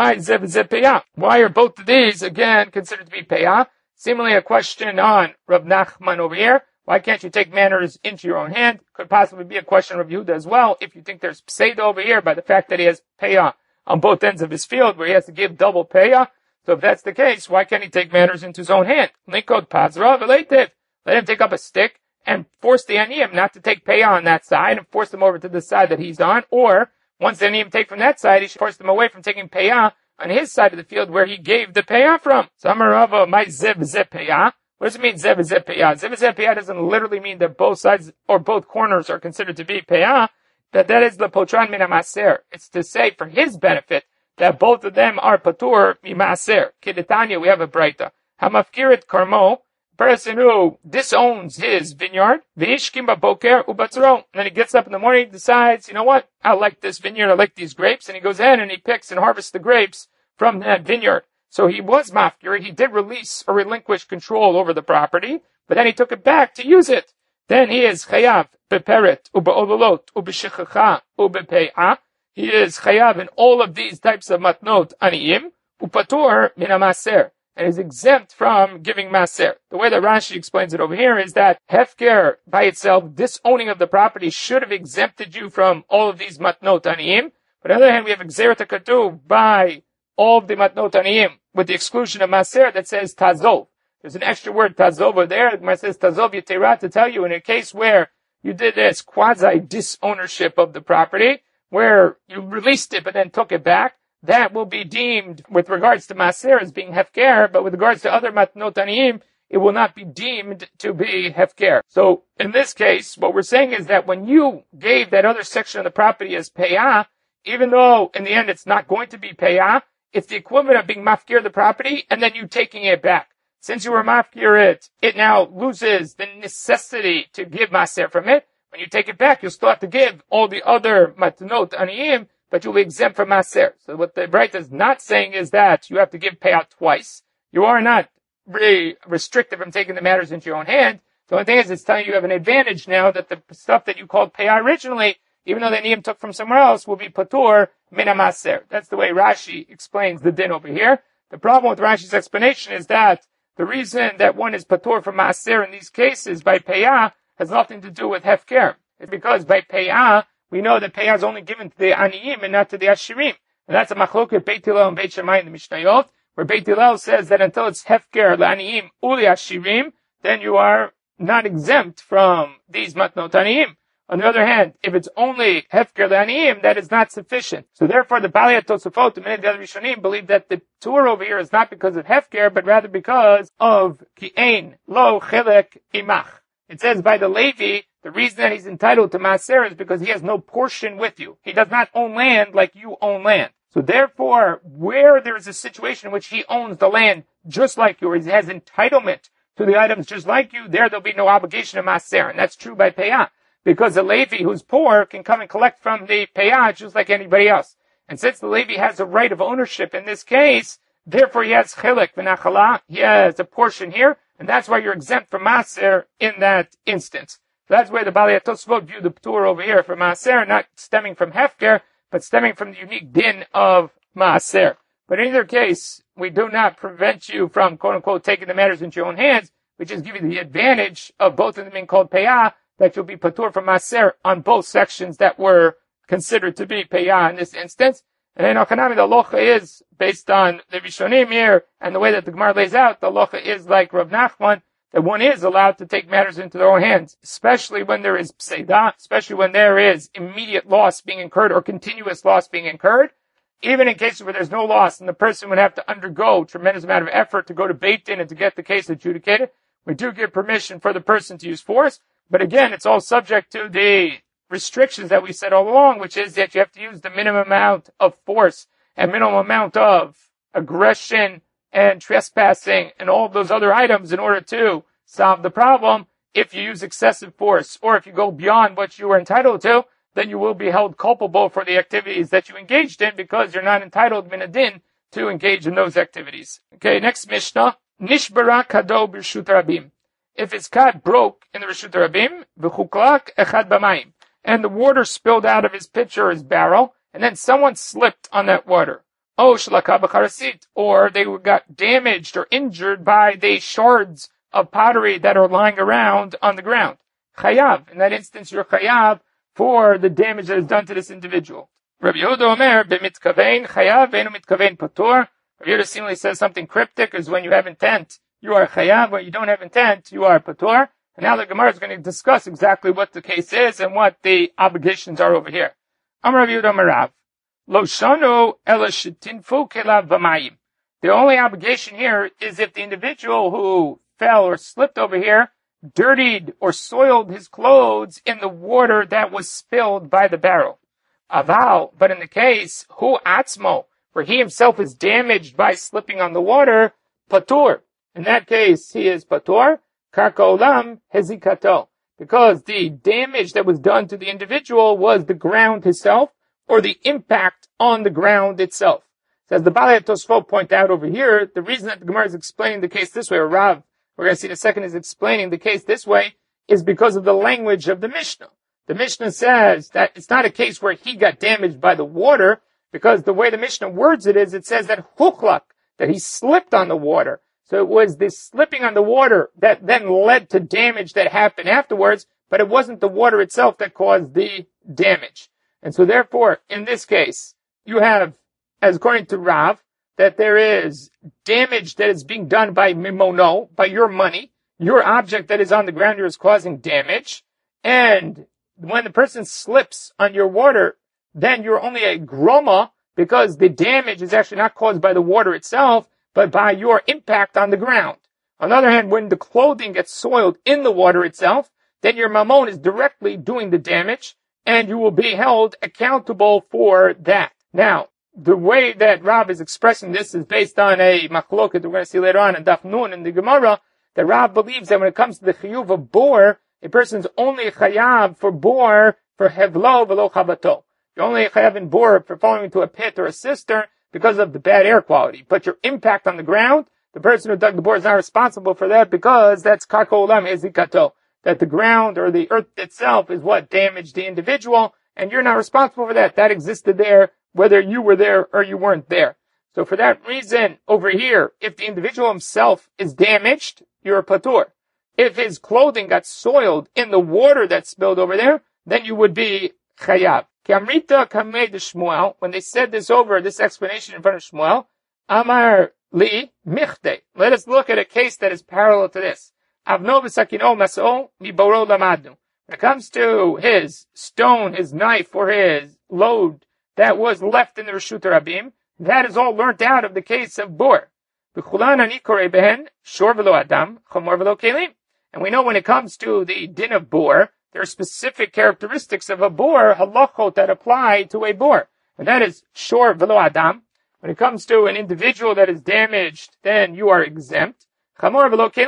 why are both of these, again, considered to be peyah? Similarly, a question on Rav Nachman over here. Why can't you take matters into your own hand? Could possibly be a question of Yehuda as well, if you think there's pseida over here by the fact that he has peyah on both ends of his field, where he has to give double peyah. So if that's the case, why can't he take matters into his own hand? Linkod pazra v'leitiv. Let him take up a stick and force the aniyim not to take peyah on that side and force them over to the side that he's on. Or, once the aniyim take from that side, he should force them away from taking peyah on his side of the field where he gave the peyah from. So, Amarava, my zev peyah. What does it mean, zev peyah? Zev peyah doesn't literally mean that both sides or both corners are considered to be peyah, but that is lepotran min hamaser. It's to say, for his benefit, that both of them are patur mimaser. Kedetanya, we have a breita. Hamafkirit karmo, person who disowns his vineyard, v'ishkim b'boker ubatzro. And then he gets up in the morning, decides, you know what, I like this vineyard, I like these grapes, and he goes in and he picks and harvests the grapes from that vineyard. So he was mafkir, he did release or relinquish control over the property, but then he took it back to use it. Then he is chayav beperet ubeololot ubeshechacha ubepei'ah. He is chayav in all of these types of matnot aniyim, upatur min hamaser, and is exempt from giving maser. The way that Rashi explains it over here is that hefker by itself, disowning of the property, should have exempted you from all of these matnot aniyim. But on the other hand, we have exeret hakatuv by all of the matnot aniyim, with the exclusion of maser that says tazov. There's an extra word tazov over there. It says tazov yetera, to tell you in a case where you did this quasi disownership of the property, where you released it but then took it back, that will be deemed, with regards to maser, as being hefker, but with regards to other matnot aniyim, it will not be deemed to be hefker. So, in this case, what we're saying is that when you gave that other section of the property as peyah, even though in the end it's not going to be peyah, it's the equivalent of being mafkir the property and then you taking it back. Since you were mafkir it now loses the necessity to give maser from it. When you take it back, you'll still have to give all the other matnot aniyim, but you'll be exempt from maser. So what the Braita is not saying is that you have to give payout twice. You are not really restricted from taking the matters into your own hand. The only thing is, it's telling you have an advantage now that the stuff that you called payout originally, even though the aniyim took from somewhere else, will be patur min hamaser. That's the way Rashi explains the din over here. The problem with Rashi's explanation is that the reason that one is patur from maser in these cases by payah has nothing to do with hefker. It's because by payah, we know that payah is only given to the aniyim and not to the ashirim. And that's a machloket Beit Hillel and Beit Shammai in the Mishnayot, where Beit Hillel says that until it's hefker l'aniyim uli ashirim, then you are not exempt from these matnot aniyim. On the other hand, if it's only hefker l'aniyim, that is not sufficient. So therefore, the Balei Tosafot and many of the other Rishonim believe that the tour over here is not because of hefker, but rather because of ki ein lo chelek imach. It says by the Levi, the reason that he's entitled to maser is because he has no portion with you. He does not own land like you own land. So therefore, where there is a situation in which he owns the land just like yours, he has entitlement to the items just like you, there'll be no obligation of Maaser. And that's true by Peyah. Because the Levi who's poor can come and collect from the Peyah just like anybody else. And since the Levi has a right of ownership in this case, therefore he has Chilek v'Nachala, he has a portion here, and that's why you're exempt from Maaser in that instance. So that's where the Balei HaTosfot view the Ptur over here for Maaser, not stemming from Hefker, but stemming from the unique din of Maaser. But in either case, we do not prevent you from, quote unquote, taking the matters into your own hands. We just give you the advantage of both of them being called Peyah, that you'll be Patur from Maaser on both sections that were considered to be Peyah in this instance. And then Al-Khanami, the Locha is based on the Rishonim here, and the way that the Gemara lays out, the Locha is like Rav Nachman, that one is allowed to take matters into their own hands, especially when there is Pseidah, especially when there is immediate loss being incurred or continuous loss being incurred. Even in cases where there's no loss and the person would have to undergo a tremendous amount of effort to go to Beit Din and to get the case adjudicated, we do give permission for the person to use force. But again, it's all subject to the restrictions that we said all along, which is that you have to use the minimum amount of force and minimum amount of aggression and trespassing and all those other items in order to solve the problem. If you use excessive force or if you go beyond what you are entitled to, then you will be held culpable for the activities that you engaged in because you're not entitled min adin to engage in those activities. Okay, next Mishnah. Nishbara kado b'rshut rabim. If his kad broke in the Reshut Rabim, v'chuklak echad b'mayim, and the water spilled out of his pitcher or his barrel, and then someone slipped on that water. Oh, shalaka b'charasit, or they got damaged or injured by the shards of pottery that are lying around on the ground. Chayav. In that instance, you're chayav for the damage that is done to this individual. Rabbi Yehuda Omer, b'mitkavein chayav, ve'enu mitkavein patur. Rabbi Yehuda seemingly says something cryptic, is when you have intent, you are chayav. When you don't have intent, you are patur. And now the Gemara is going to discuss exactly what the case is and what the obligations are over here. Amar Rabbi Yehuda Marav, lo shanu ela shetinfu kelav v'mayim. The only obligation here is if the individual who fell or slipped over here dirtied or soiled his clothes in the water that was spilled by the barrel. Aval, but in the case, hu atzmo, where he himself is damaged by slipping on the water, patur. In that case, he is patur, karka olam hezikato, because the damage that was done to the individual was the ground itself, or the impact on the ground itself. So as the Balei HaTosfot point out over here, the reason that the Gemara is explaining the case this way, or Rav, we're going to see in a second, is explaining the case this way, is because of the language of the Mishnah. The Mishnah says that it's not a case where he got damaged by the water, because the way the Mishnah words it is, it says that huklak, that he slipped on the water. So it was this slipping on the water that then led to damage that happened afterwards, but it wasn't the water itself that caused the damage. And so therefore, in this case, you have, as according to Rav, that there is damage that is being done by mimono, by your money, your object that is on the ground here is causing damage, and when the person slips on your water, then you're only a groma, because the damage is actually not caused by the water itself, but by your impact on the ground. On the other hand, when the clothing gets soiled in the water itself, then your mammon is directly doing the damage, and you will be held accountable for that. Now, the way that Rav is expressing this is based on a machloket that we're going to see later on in Daf Nun in the Gemara, that Rav believes that when it comes to the chiyuv of bor, a person's only chayav for bor for hevlo velo chabato. You're only chayav in bor for falling into a pit or a cistern because of the bad air quality. But your impact on the ground, the person who dug the bor is not responsible for that, because that's karka olam hezikato, that the ground or the earth itself is what damaged the individual, and you're not responsible for that. That existed there, whether you were there or you weren't there. So for that reason, over here, if the individual himself is damaged, you're a patur. If his clothing got soiled in the water that spilled over there, then you would be chayav. Kamrita kamei de Shmuel, when they said this over, this explanation in front of Shmuel, Amar li michte. Let us look at a case that is parallel to this. Avno v'sakino mas'o miboro lamadnu. When it comes to his stone, his knife, or his load that was left in the Reshut Rabim, that is all learnt out of the case of bor. V'chulan ani korei behen, shor v'lo adam, chomor v'lo kelim. And we know when it comes to the din of bor, there are specific characteristics of a bor, halachot, that apply to a bor. And that is shor v'lo adam. When it comes to an individual that is damaged, then you are exempt. Chamor v'lo kelim.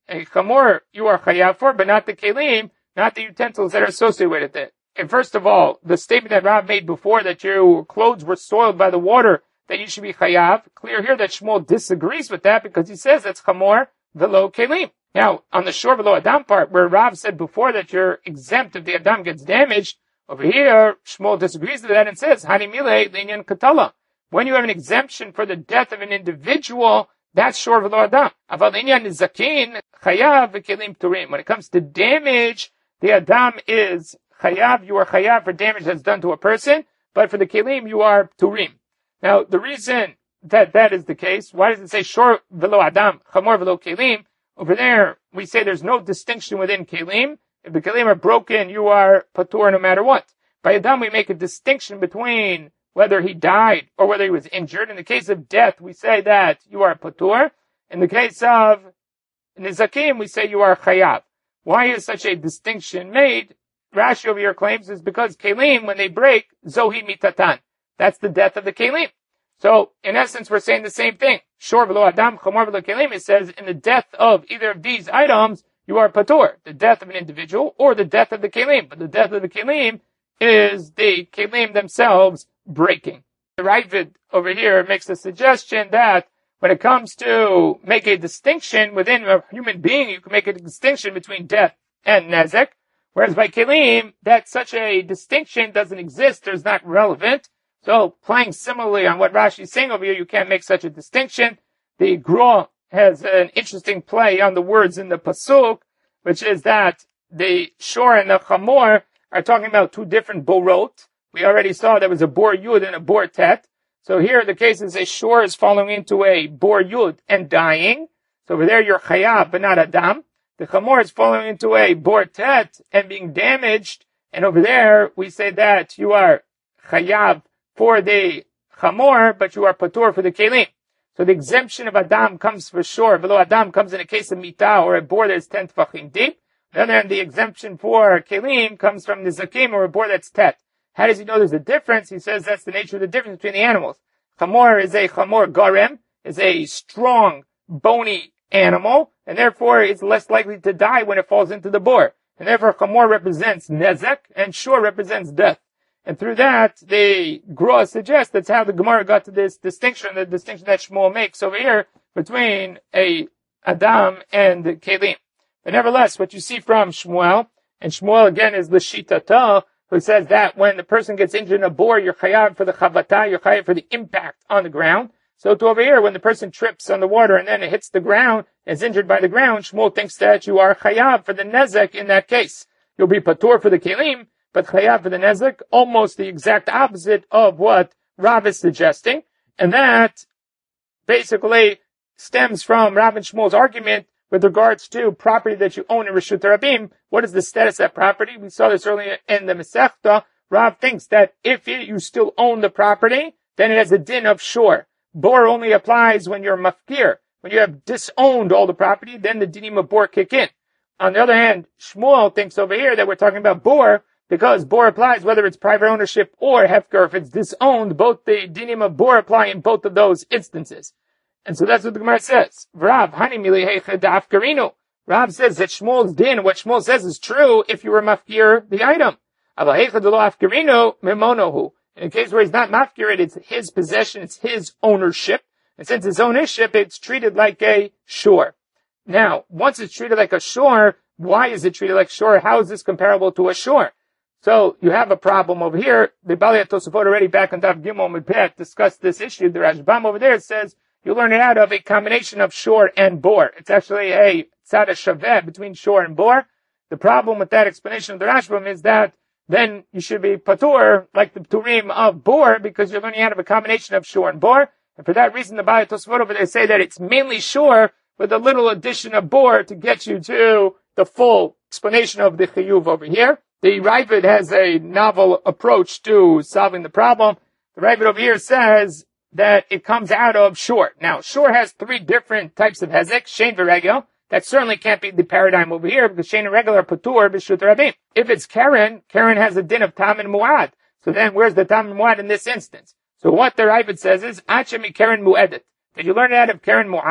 A chamor you are chayav for, but not the kelim, not the utensils that are associated with it. And first of all, the statement that Rav made before that your clothes were soiled by the water, that you should be chayav, clear here that Shmuel disagrees with that because he says that's chamor velo kelim. Now, on the shor velo adam part, where Rav said before that you're exempt if the adam gets damaged, over here, Shmuel disagrees with that and says, Hani milei linyan katala. When you have an exemption for the death of an individual, that's shor velo adam. Aval linyan nizakin chayav v'kelim turim. When it comes to damage, the adam is chayav, you are chayav for damage that's done to a person, but for the kelim, you are turim. Now, the reason that is the case, why does it say shor velo adam, chamor velo kelim? Over there, we say there's no distinction within kelim. If the kelim are broken, you are patur no matter what. By adam, we make a distinction between whether he died or whether he was injured. In the case of death, we say that you are patur. In the case of nizakim, we say you are chayav. Why is such a distinction made? Rashi over here claims is because kelim, when they break, zohi mitatan. That's the death of the kelim. So, in essence, we're saying the same thing. Shor v'lo adam, chamor v'lo kelim. It says, in the death of either of these items, you are patur. The death of an individual or the death of the kelim. But the death of the kelim is the kelim themselves breaking. The Ravid over here makes a suggestion that when it comes to make a distinction within a human being, you can make a distinction between death and nezek. Whereas by kelim, that such a distinction doesn't exist, or is not relevant. So, playing similarly on what Rashi is saying over here, you can't make such a distinction. The Gra has an interesting play on the words in the Pasuk, which is that the Shor and the Chamor are talking about two different borot. We already saw there was a bor yud and a bor tet. So here the case is a Shor is falling into a bor yud and dying. So over there you're chayav but not adam. The Chamor is falling into a bor tet and being damaged. And over there we say that you are chayav for the chamor, but you are patur for the kelim. So the exemption of adam comes for sure. Below adam comes in a case of mitah or a bor that's 10 tefachim deep. Then the exemption for kelim comes from the zakim or a bor that's tet. How does he know there's a difference? He says that's the nature of the difference between the animals. Chamor is a chamor garem, is a strong, bony animal, and therefore it's less likely to die when it falls into the bor. And therefore chamor represents nezek, and shor represents death. And through that, the Gra suggests that's how the Gemara got to this distinction, the distinction that Shmuel makes over here between a Adam and kelim. But nevertheless, what you see from Shmuel, and Shmuel again is L'shitata, who says that when the person gets injured in a bor, you're chayav for the chavata, you're chayav for the impact on the ground. So to over here, when the person trips on the water and then it hits the ground, is injured by the ground, Shmuel thinks that you are chayav for the nezek in that case. You'll be patur for the kelim, but chayav for the nezek, almost the exact opposite of what Rav is suggesting. And that basically stems from Rav and Shmuel's argument with regards to property that you own in Reshut Rabim. What is the status of that property? We saw this earlier in the Masechta. Rav thinks that if you still own the property, then it has a din of shor. Bor only applies when you're mafkir. When you have disowned all the property, then the dinim of bor kick in. On the other hand, Shmuel thinks over here that we're talking about bor, because bor applies whether it's private ownership or hefker. If it's disowned, both the dinim of bor apply in both of those instances. And so that's what the Gemara says. Rav, hani milihecha da'afkarinu. Rav says that Shmuel's din, what Shmuel says is true if you were mafkir the item. Avahecha de lo afkarinu mimonohu. In a case where he's not mafkir, it's his possession, it's his ownership. And since it's ownership, it's treated like a shor. Now, once it's treated like a shor, why is it treated like shor? How is this comparable to a shor? So you have a problem over here. The Balei Tosafot already back on Daf Gimel Midpet discussed this issue. The Rashbam over there says you learn it out of a combination of shor and bor. It's actually a tzad shaveh between shor and bor. The problem with that explanation of the Rashbam is that then you should be patur like the turim of bor because you're learning out of a combination of shor and bor. And for that reason, the Balei Tosafot over there say that it's mainly shor with a little addition of bor to get you to the full explanation of the chiyuv over here. The Ravid has a novel approach to solving the problem. The Ravid over here says that it comes out of shor. Now, shor has three different types of hezek, shein v'regel. That certainly can't be the paradigm over here because shein and regel are patur b'shut rabim. If it's keren, keren has a din of tam and muad. So then where's the tam and muad in this instance? So what the Ravid says is, achemi keren muedet. Did you learn it out of keren muad?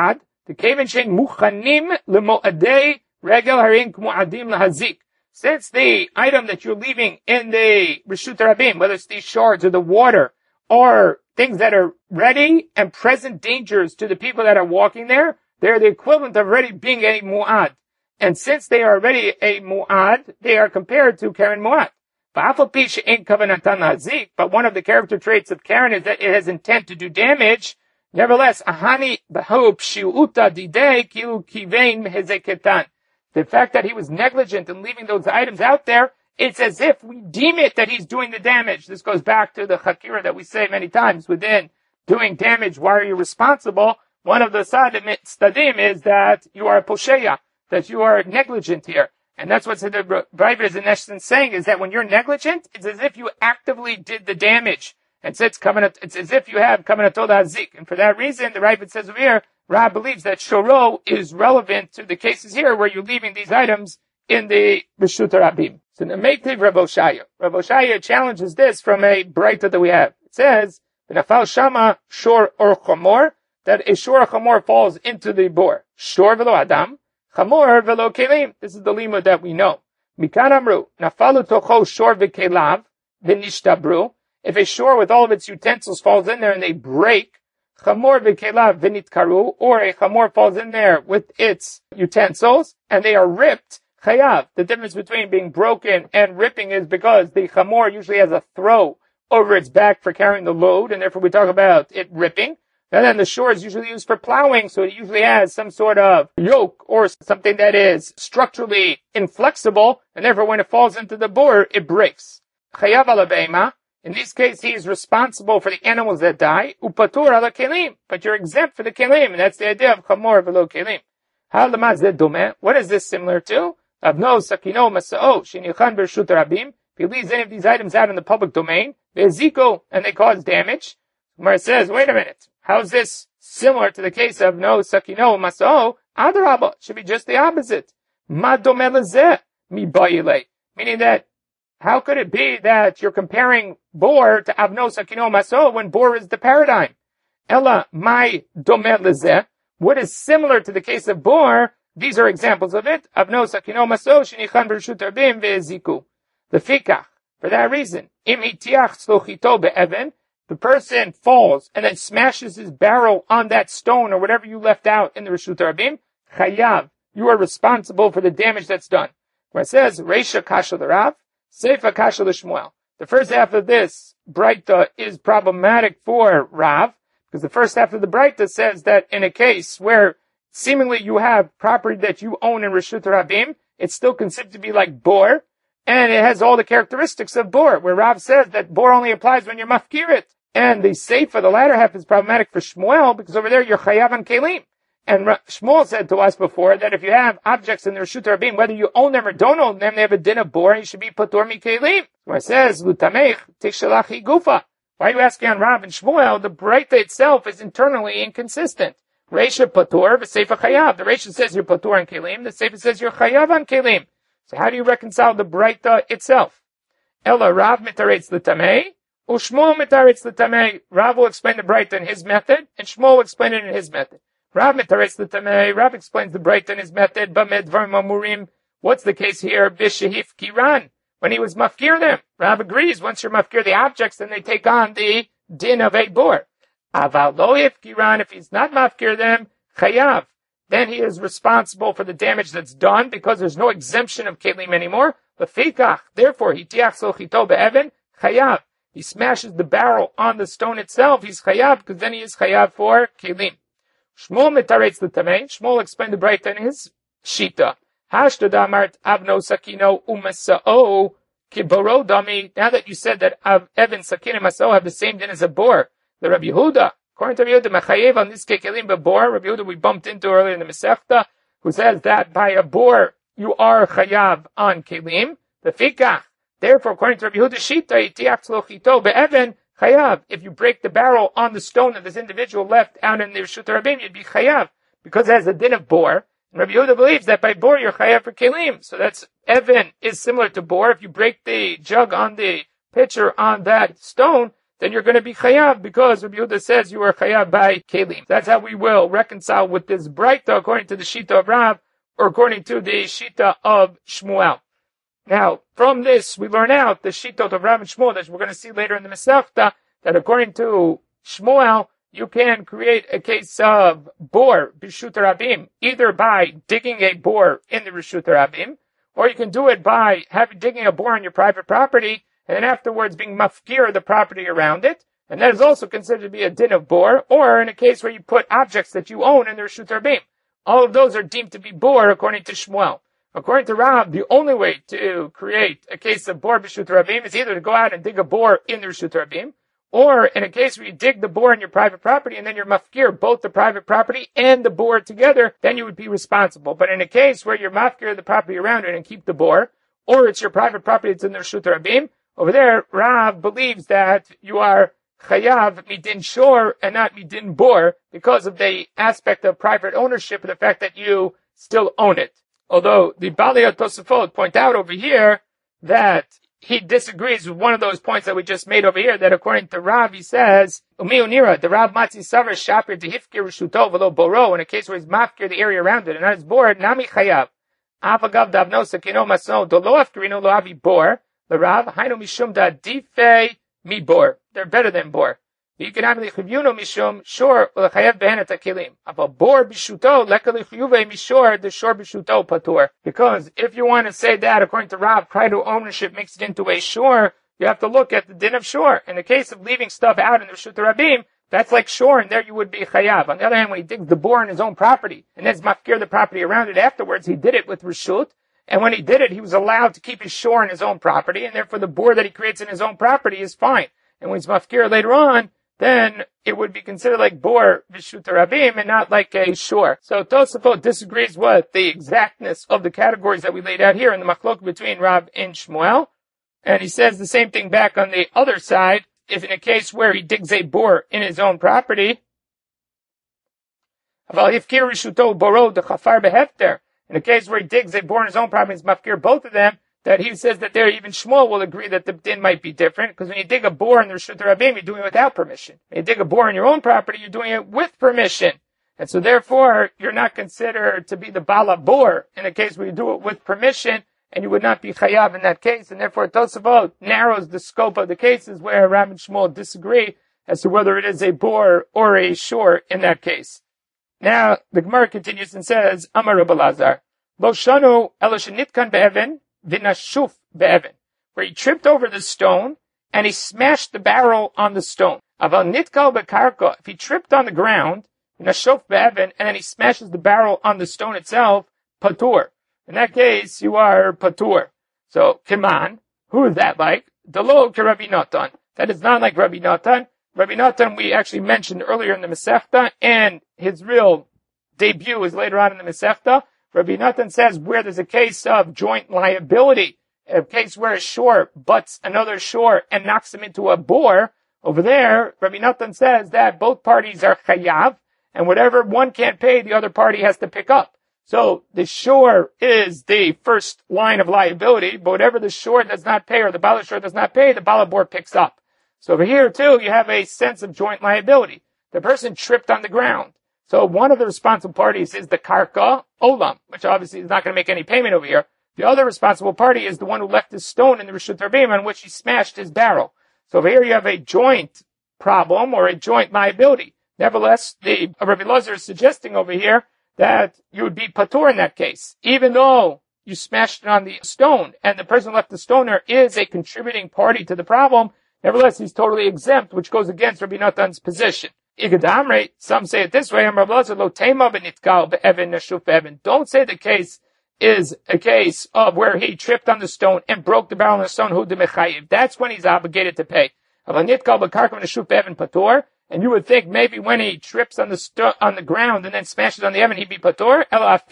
The Kaven Shein Muchanim Lemoadei Regel Harin Kmuadim Lahazik. Since the item that you're leaving in the Reshut Rabim, whether it's these shards or the water, or things that are ready and present dangers to the people that are walking there, they're the equivalent of already being a mu'ad. And since they are already a mu'ad, they are compared to Karen mu'ad. But one of the character traits of Karen is that it has intent to do damage. Nevertheless, ahani b'hob shiuta didei kilu kivein hezeketan. The fact that he was negligent in leaving those items out there, it's as if we deem it that he's doing the damage. This goes back to the chakira that we say many times within doing damage. Why are you responsible? One of the stadim is that you are a posheya, that you are negligent here. And that's what the Ravid is in essence saying, is that when you're negligent, it's as if you actively did the damage. And so it's as if you have kavanatol hazik. And for that reason, the Ravid says over here, Rab believes that shoro is relevant to the cases here where you're leaving these items in the Reshut Rabim. So the Meitiv Rav Oshaya. Rav Oshaya challenges this from a braita that we have. It says, V'nafal shama shor or chamor, that a shor or chamor falls into the bor. Shor velo adam, chamor velo kelim. This is the lima that we know. Mikan amru, nafalu tocho shor v'kelav, v'nishtabru. If a shor with all of its utensils falls in there and they break, chamor v'kelav v'nitkaru, or a chamor falls in there with its utensils and they are ripped, chayav. The difference between being broken and ripping is because the chamor usually has a throw over its back for carrying the load, and therefore we talk about it ripping. And then the shore is usually used for plowing, so it usually has some sort of yoke or something that is structurally inflexible, and therefore when it falls into the bore, it breaks. Chayav ala be'ema. In this case, he is responsible for the animals that die. Upatur ala kelim. But you're exempt for the kelim, and that's the idea of chamor velo kelim. What is this similar to? Avno sakino masao shenichan b'reshut rabim. If he leaves any of these items out in the public domain, ve'eziko, and they cause damage. Gemara says, wait a minute. How is this similar to the case of no sakino masao? Adarabah, should be just the opposite. Ma domeh lezeh mi bayile. Meaning that, how could it be that you're comparing bor to avno sakino masao when bor is the paradigm? Ella mai domeh lezeh. What is similar to the case of bor? These are examples of it. Avno sakino masao shenichan b'reshut rabim ve'eziku. The fikach. For that reason, im hitiach slochito be'even, the person falls and then smashes his barrel on that stone or whatever you left out in the Reshut Rabim, chayav, you are responsible for the damage that's done. Where it says, Reisha kasha l'Rav, Seifa kasha l'Shmuel. The first half of this braita is problematic for Rav, because the first half of the braita says that in a case where seemingly you have property that you own in Reshut Rabim, it's still considered to be like bor, and it has all the characteristics of bor, where Rav says that bor only applies when you're mafkir it. And the seifa, the latter half, is problematic for Shmuel, because over there you're chayav on kelim. And Shmuel said to us before that if you have objects in the Reshut Rabim, whether you own them or don't own them, they have a din of bor, and you should be patur mi kelim. Where it says, lutamech tikshalachi gufa. Why are you asking on Rav and Shmuel? The braita itself is internally inconsistent. Reisha patur, v'seifa chayav. The Reisha says you're patur on kelim, the seifa says you're chayav on kelim. So how do you reconcile the braita itself? Ella Rav mitaretz l'tamei, u'Shmuel mitaretz l'tamei. Rav will explain the braita in his method, and Shmuel will explain it in his method. Rav mitaretz l'tamei. Rav explains the braita in his method. B'med dvarim amurim. What's the case here? B'shehif kiran. When he was mafkir them. Rav agrees. Once you're mafkir the objects, then they take on the din of a bor. Aval lo if kiran. If he's not mafkir them, chayav. Then he is responsible for the damage that's done because there's no exemption of kelim anymore. Therefore, he tiach sochito be'even chayav. He smashes the barrel on the stone itself. He's chayav because then he is chayav for kelim. Shmuel mitaretz l'tamei. Shmuel explained the braita in his shita. Hashtada amart avno sakino umasao kiboro dami. Now that you said that evan sakino masao have the same din as a bor, the Rabbi Yehuda. According to Rabbi Yehuda, Mechayev on this kelim b'bor, Rabbi Yehuda we bumped into earlier in the Masechta, who says that by a bor you are chayav on kelim. The fikach. Therefore, according to Rabbi Yehuda Shita, itiach tzlochito be'even chayav. If you break the barrel on the stone that this individual left out in the Reshut Rabim, you'd be chayav because it has a din of bor. And Rabbi Yehuda believes that by bor you're chayav for kelim. So that's evan is similar to bor. If you break the jug on the pitcher on that stone, then you're going to be chayav because Rabbi Yehuda says you are chayav by kelim. That's how we will reconcile with this Braita according to the Shita of Rav or according to the Shita of Shmuel. Now, from this, we learn out the Shitot of Rav and Shmuel that we're going to see later in the Masechta, that according to Shmuel, you can create a case of bor b'shut rabim, either by digging a bor in the Reshut Rabim, or you can do it by digging a bor on your private property, and then afterwards being mafkir the property around it, and that is also considered to be a din of bor, or in a case where you put objects that you own in the Reshut Rabim. All of those are deemed to be bor according to Shmuel. According to Rav, the only way to create a case of bor b'shut rabim is either to go out and dig a bor in the Reshut Rabim, or in a case where you dig the bor in your private property and then you're mafkir both the private property and the bor together, then you would be responsible. But in a case where you're mafkir the property around it and keep the bor, or it's your private property that's in the Reshut Rabim, over there, Rav believes that you are chayav midin shor and not midin bor because of the aspect of private ownership and the fact that you still own it. Although the Balei Tosafot point out over here that he disagrees with one of those points that we just made over here, that according to Rav, he says, Umi unira, the Rav matzi savar shapir dehifkir reshuto v'lo boro, in a case where he's mafkir the area around it, and on his board, nami chayav. Avagav davnosa kino maso, do lo afkirino lo avi bor, the Rav, hainu mishum da dife mi bor. They're better than bor. You can have lichuyuno mishum shor ulechayev behenet hakelim. Aval bor bishuto lekalichuyuve mishor the shor bishuto patur. Because if you want to say that according to Rav, private ownership makes it into a shor, you have to look at the din of shor. In the case of leaving stuff out in the Reshut Rabim, that's like shor, and there you would be chayav. On the other hand, when he digs the bor in his own property and then mafkir the property around it afterwards, he did it with reshut. And when he did it, he was allowed to keep his shor in his own property, and therefore the bor that he creates in his own property is fine. And when he's mafkir later on, then it would be considered like bor b'shut rabim and not like a shor. So Tosafot disagrees with the exactness of the categories that we laid out here in the machlok between Rav and Shmuel. And he says the same thing back on the other side. If in a case where he digs a bor in his own property, in a case where he digs a bor in his own property, he's mafkir both of them, that he says that there even Shmuel will agree that the din might be different, because when you dig a bor in the Reshut Rabim, you're doing it without permission. When you dig a bor in your own property, you're doing it with permission. And so therefore, you're not considered to be the bala bor in a case where you do it with permission, and you would not be chayav in that case. And therefore, Tosafot narrows the scope of the cases where Rav and Shmuel disagree as to whether it is a bor or a shor in that case. Now, the Gemara continues and says, Amar Rabbi Lazar, Lo shanu ela shenitkan be'even, v'nashuf be'even, where he tripped over the stone and he smashed the barrel on the stone. Aval nitkal be'karka, if he tripped on the ground, v'nashuf be'even, and then he smashes the barrel on the stone itself, patur. In that case, you are patur. So, Kiman, who is that like? Dalo ke Rabbi Natan. That is not like Rabbi Natan. Rabbi Natan we actually mentioned earlier in the Masechta, and his real debut is later on in the Masechta. Rabbi Natan says where there's a case of joint liability, a case where a shor butts another shor and knocks him into a bor, over there, Rabbi Natan says that both parties are chayav, and whatever one can't pay, the other party has to pick up. So the shor is the first line of liability, but whatever the shor does not pay or the bala shor does not pay, the bala bor picks up. So over here too, you have a sense of joint liability. The person tripped on the ground. So one of the responsible parties is the karka, olam, which obviously is not going to make any payment over here. The other responsible party is the one who left his stone in the Reshut Rabim on which he smashed his barrel. So over here you have a joint problem or a joint liability. Nevertheless, the Rabbi Lazar is suggesting over here that you would be patur in that case, even though you smashed it on the stone and the person who left the stone there is a contributing party to the problem. Nevertheless, he's totally exempt, which goes against Rabbi Natan's position. Igadamre, some say it this way, don't say the case is a case of where he tripped on the stone and broke the barrel on the stone, that's when he's obligated to pay. And you would think maybe when he trips on the ground and then smashes on the Evan, he'd be patur.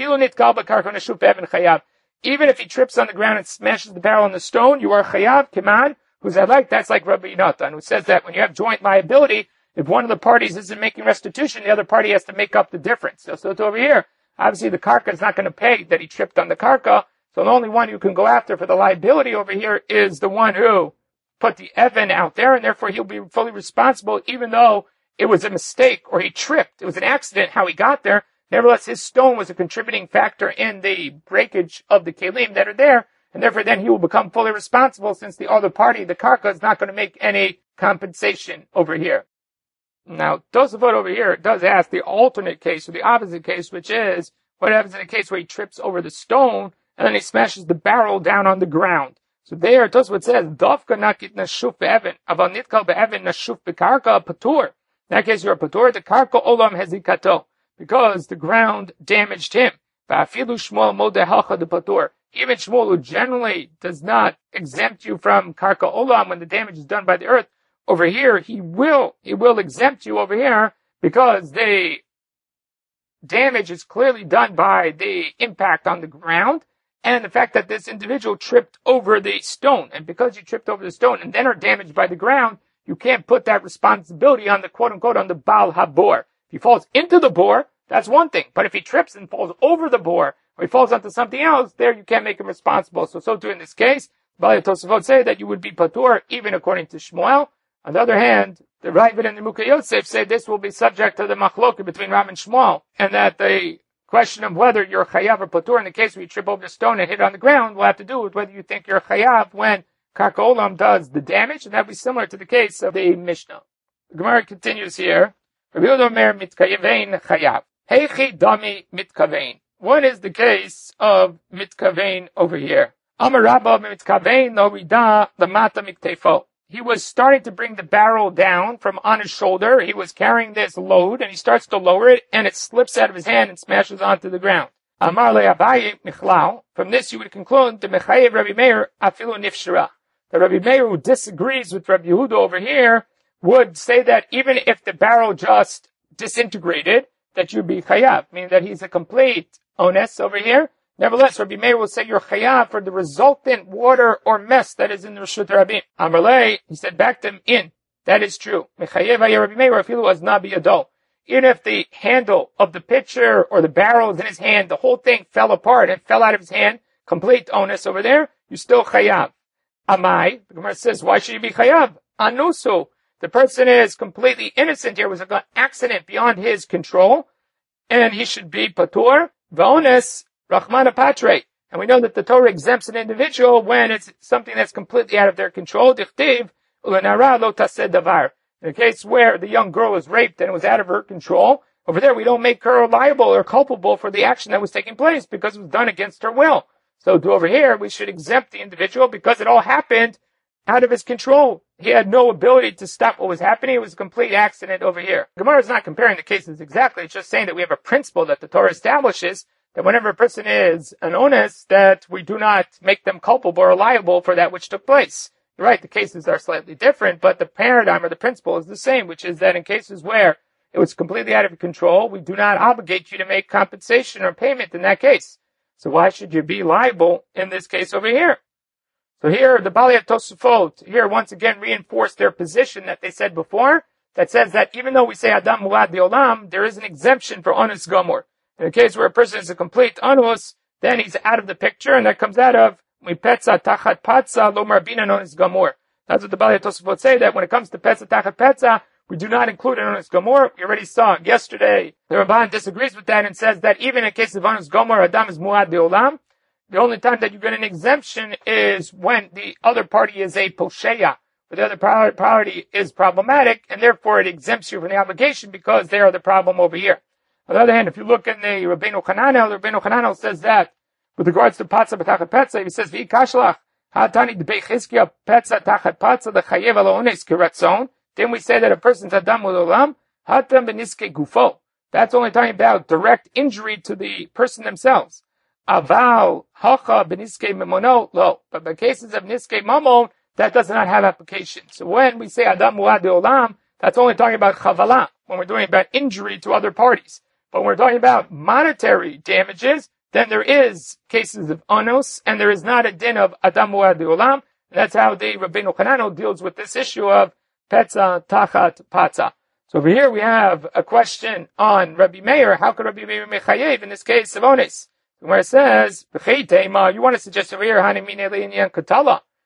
Even if he trips on the ground and smashes the barrel on the stone, you are chayav, kiman, who's that like? That's like Rabbi Natan, who says that when you have joint liability, if one of the parties isn't making restitution, the other party has to make up the difference. So it's over here. Obviously the karka is not going to pay that he tripped on the karka. So the only one you can go after for the liability over here is the one who put the Evan out there, and therefore he'll be fully responsible, even though it was a mistake or he tripped. It was an accident how he got there. Nevertheless, his stone was a contributing factor in the breakage of the kelim that are there, and therefore then he will become fully responsible since the other party, the karka, is not going to make any compensation over here. Now, Tosafot over here does ask the alternate case, or the opposite case, which is what happens in a case where he trips over the stone and then he smashes the barrel down on the ground. So there, Tosafot says, Dafka nakit nashuf be'evan, aval nitkal be'evan nashuf be'karka patur. In that case, you're a patur, the karka olam hezikato, because the ground damaged him. Ba'afilu Shmuel modehacha de patur. Even Shmuel, who generally does not exempt you from karka olam when the damage is done by the earth, over here, he will exempt you over here because the damage is clearly done by the impact on the ground and the fact that this individual tripped over the stone. And because you tripped over the stone and then are damaged by the ground, you can't put that responsibility on the quote unquote on the Baal Habor. If he falls into the bore, that's one thing. But if he trips and falls over the bore or he falls onto something else, there you can't make him responsible. So too in this case, Balei Tosafot say that you would be patur even according to Shmuel. On the other hand, the Ravid and the Mukha Yosef say this will be subject to the machloka between Rav and Shmuel, and that the question of whether you're chayav or patur in the case where you trip over the stone and hit it on the ground will have to do with whether you think you're chayav when karka olam does the damage, and that would be similar to the case of the Mishnah. The Gemara continues here. Rabbi Yehuda Omer mitkavein chayav. Heichi dami mitkavein. What is the case of mitkavein over here? Amar Rabba mitkavein no rida lamata miktefo. He was starting to bring the barrel down from on his shoulder. He was carrying this load, and he starts to lower it, and it slips out of his hand and smashes onto the ground. Amar le Abaye michlau. From this, you would conclude the mechayev Rabbi Meir afilu nifshara. The Rabbi Meir, who disagrees with Rabbi Yehuda over here, would say that even if the barrel just disintegrated, that you'd be chayav, meaning that he's a complete ones over here. Nevertheless, Rabbi Meir will say you're chayav for the resultant water or mess that is in the Reshut Rabim. Amarle, he said back to him, in. That is true. Mechayev Rabbi Meir afilu as nabi adol. Even if the handle of the pitcher or the barrel is in his hand, the whole thing fell apart and fell out of his hand, complete onus over there, you still chayav. Amai, the Gemara says, why should you be chayav? Anusu. The person is completely innocent here. It was an accident beyond his control, and he should be patur. V'ones Rachmana Patre. And we know that the Torah exempts an individual when it's something that's completely out of their control. Dichtiv, ulenara lo taseh davar. In the case where the young girl was raped and it was out of her control, over there we don't make her liable or culpable for the action that was taking place because it was done against her will. So to over here, we should exempt the individual because it all happened out of his control. He had no ability to stop what was happening. It was a complete accident over here. Gemara is not comparing the cases exactly. It's just saying that we have a principle that the Torah establishes that whenever a person is an onus, that we do not make them culpable or liable for that which took place. You're right, the cases are slightly different, but the paradigm or the principle is the same, which is that in cases where it was completely out of control, we do not obligate you to make compensation or payment in that case. So why should you be liable in this case over here? So here, the Balei Tosafot, here once again reinforce their position that they said before, that says that even though we say Adam Muad Olam, there is an exemption for Onus Gomor. In the case where a person is a complete Onus, then he's out of the picture, and that comes out of Mipetza Tachat Patza Lo Marbina Onus Gomor. That's what the Balei Tosafot say, that when it comes to Petza Tachat Petza, we do not include an Onus Gomor. We already saw yesterday, the Ramban disagrees with that and says that even in case of Onus Gomor, Adam is Muad Olam. The only time that you get an exemption is when the other party is a posheya, but the other party is problematic, and therefore it exempts you from the obligation because they are the problem over here. On the other hand, if you look in the Rabbeinu Chananel, Rabbeinu Chananel says that with regards to Patza B'tachat Petza, he says, V'ikashlach, ha'tani d'bei Chizkiya Petza Tachat Patza d'chayev al ha'ones kiratzon. Then we say that a person's Adam U'olam, hatam b'niske gufo. That's only talking about direct injury to the person themselves. Aval hacha b'niskei memono lo, but in cases of niskei mamon, that does not have application. So when we say Adam Muad Olam, that's only talking about chavala, when we're doing about injury to other parties. But when we're talking about monetary damages, then there is cases of onos, and there is not a din of Adam Muad Olam. And that's how the Rabbeinu Chananel deals with this issue of Petza Tachat Patza. So over here we have a question on Rabbi Meir. How could Rabbi Meir mechayev in this case of ones? Where it says, you want to suggest over here,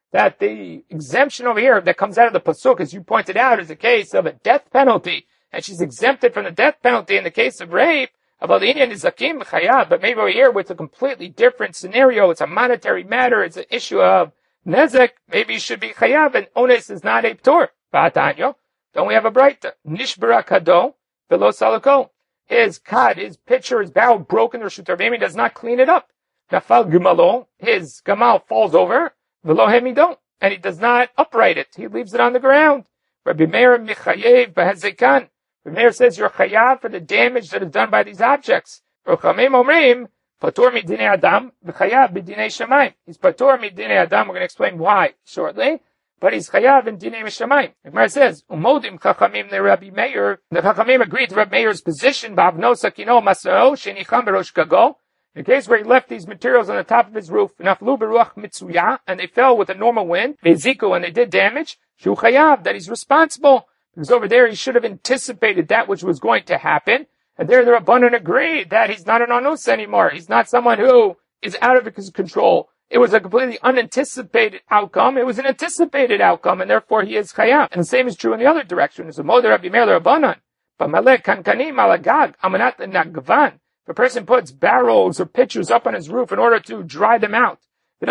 that the exemption over here that comes out of the pasuk, as you pointed out, is a case of a death penalty, and she's exempted from the death penalty in the case of rape. About the Indian is zakim chayav, but maybe over here it's a completely different scenario. It's a monetary matter. It's an issue of nezek. Maybe it should be chayav, and ones is not a ptor. Ba'atanyo, don't we have a braita? Nishbara kado velo salako. His kad, his pitcher, his barrel broken. The Reshut Rabbeinu does not clean it up. Nafal gimalo, his gamal falls over. Velo hemidon, and he does not upright it. He leaves it on the ground. Rabbi Meir michayev b'hazekan. The Meir says you're chayav for the damage that is done by these objects. Rochamim omrim, patur midinei adam, v'chayav b'dinei shamayim. He's patur midinei adam. We're going to explain why shortly. But he's chayav in dinei shamayim. The Gemara says, umodim chachamim le Rabbi Meir. The chachamim agreed to Rabbi Meir's position. Ba'avno sakino masao shenicham berosh gago. In the case where he left these materials on the top of his roof, naflu beruach mitzuya, and they fell with a normal wind, veziku, and they did damage. Shu chayav, that he's responsible. Because over there he should have anticipated that which was going to happen. And there the Rabbanan agreed that he's not an anus anymore. He's not someone who is out of his control. It was a completely unanticipated outcome. It was an anticipated outcome, and therefore he is chayav. And the same is true in the other direction. It's a moder Rabbi Meir Rabbanan. But malek kankanim alagag amanat nagvan. If a person puts barrels or pitchers up on his roof in order to dry them out, and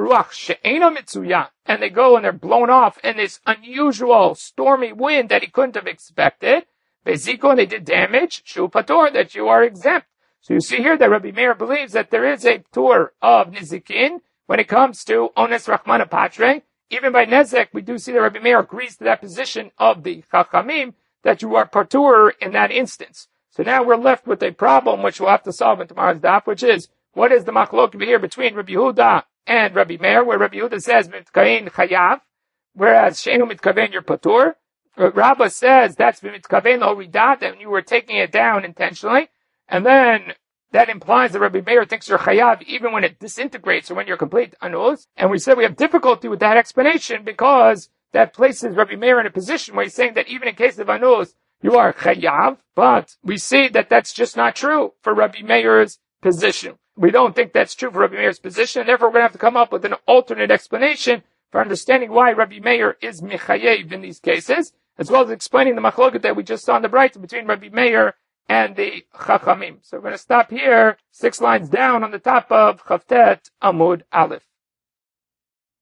they go and they're blown off in this unusual stormy wind that he couldn't have expected. And they did damage. Shu patur, that you are exempt. So you see here that Rabbi Meir believes that there is a ptur of nizikin when it comes to ones rachmana patre. Even by nezek, we do see that Rabbi Meir agrees to that position of the chachamim that you are patur in that instance. So now we're left with a problem which we'll have to solve in tomorrow's daf, which is what is the machlokim here between Rabbi Yehuda and Rabbi Meir, where Rabbi Yehuda says mitkaven chayav, whereas sheinu mitkaven you're patur. Rabbah says that's mitkaven l'horidat, and you were taking it down intentionally, and then that implies that Rabbi Meir thinks you're chayav even when it disintegrates or when you're complete anus. And we said we have difficulty with that explanation because that places Rabbi Meir in a position where he's saying that even in case of anus you are chayav, but we see that that's just not true for Rabbi Meir's position. We don't think that's true for Rabbi Meir's position, and therefore we're going to have to come up with an alternate explanation for understanding why Rabbi Meir is mechayev in these cases, as well as explaining the machloket that we just saw in the Braita between Rabbi Meir and the Chachamim. So we're going to stop here, 6 lines down on the top of Chavtet Amud Aleph.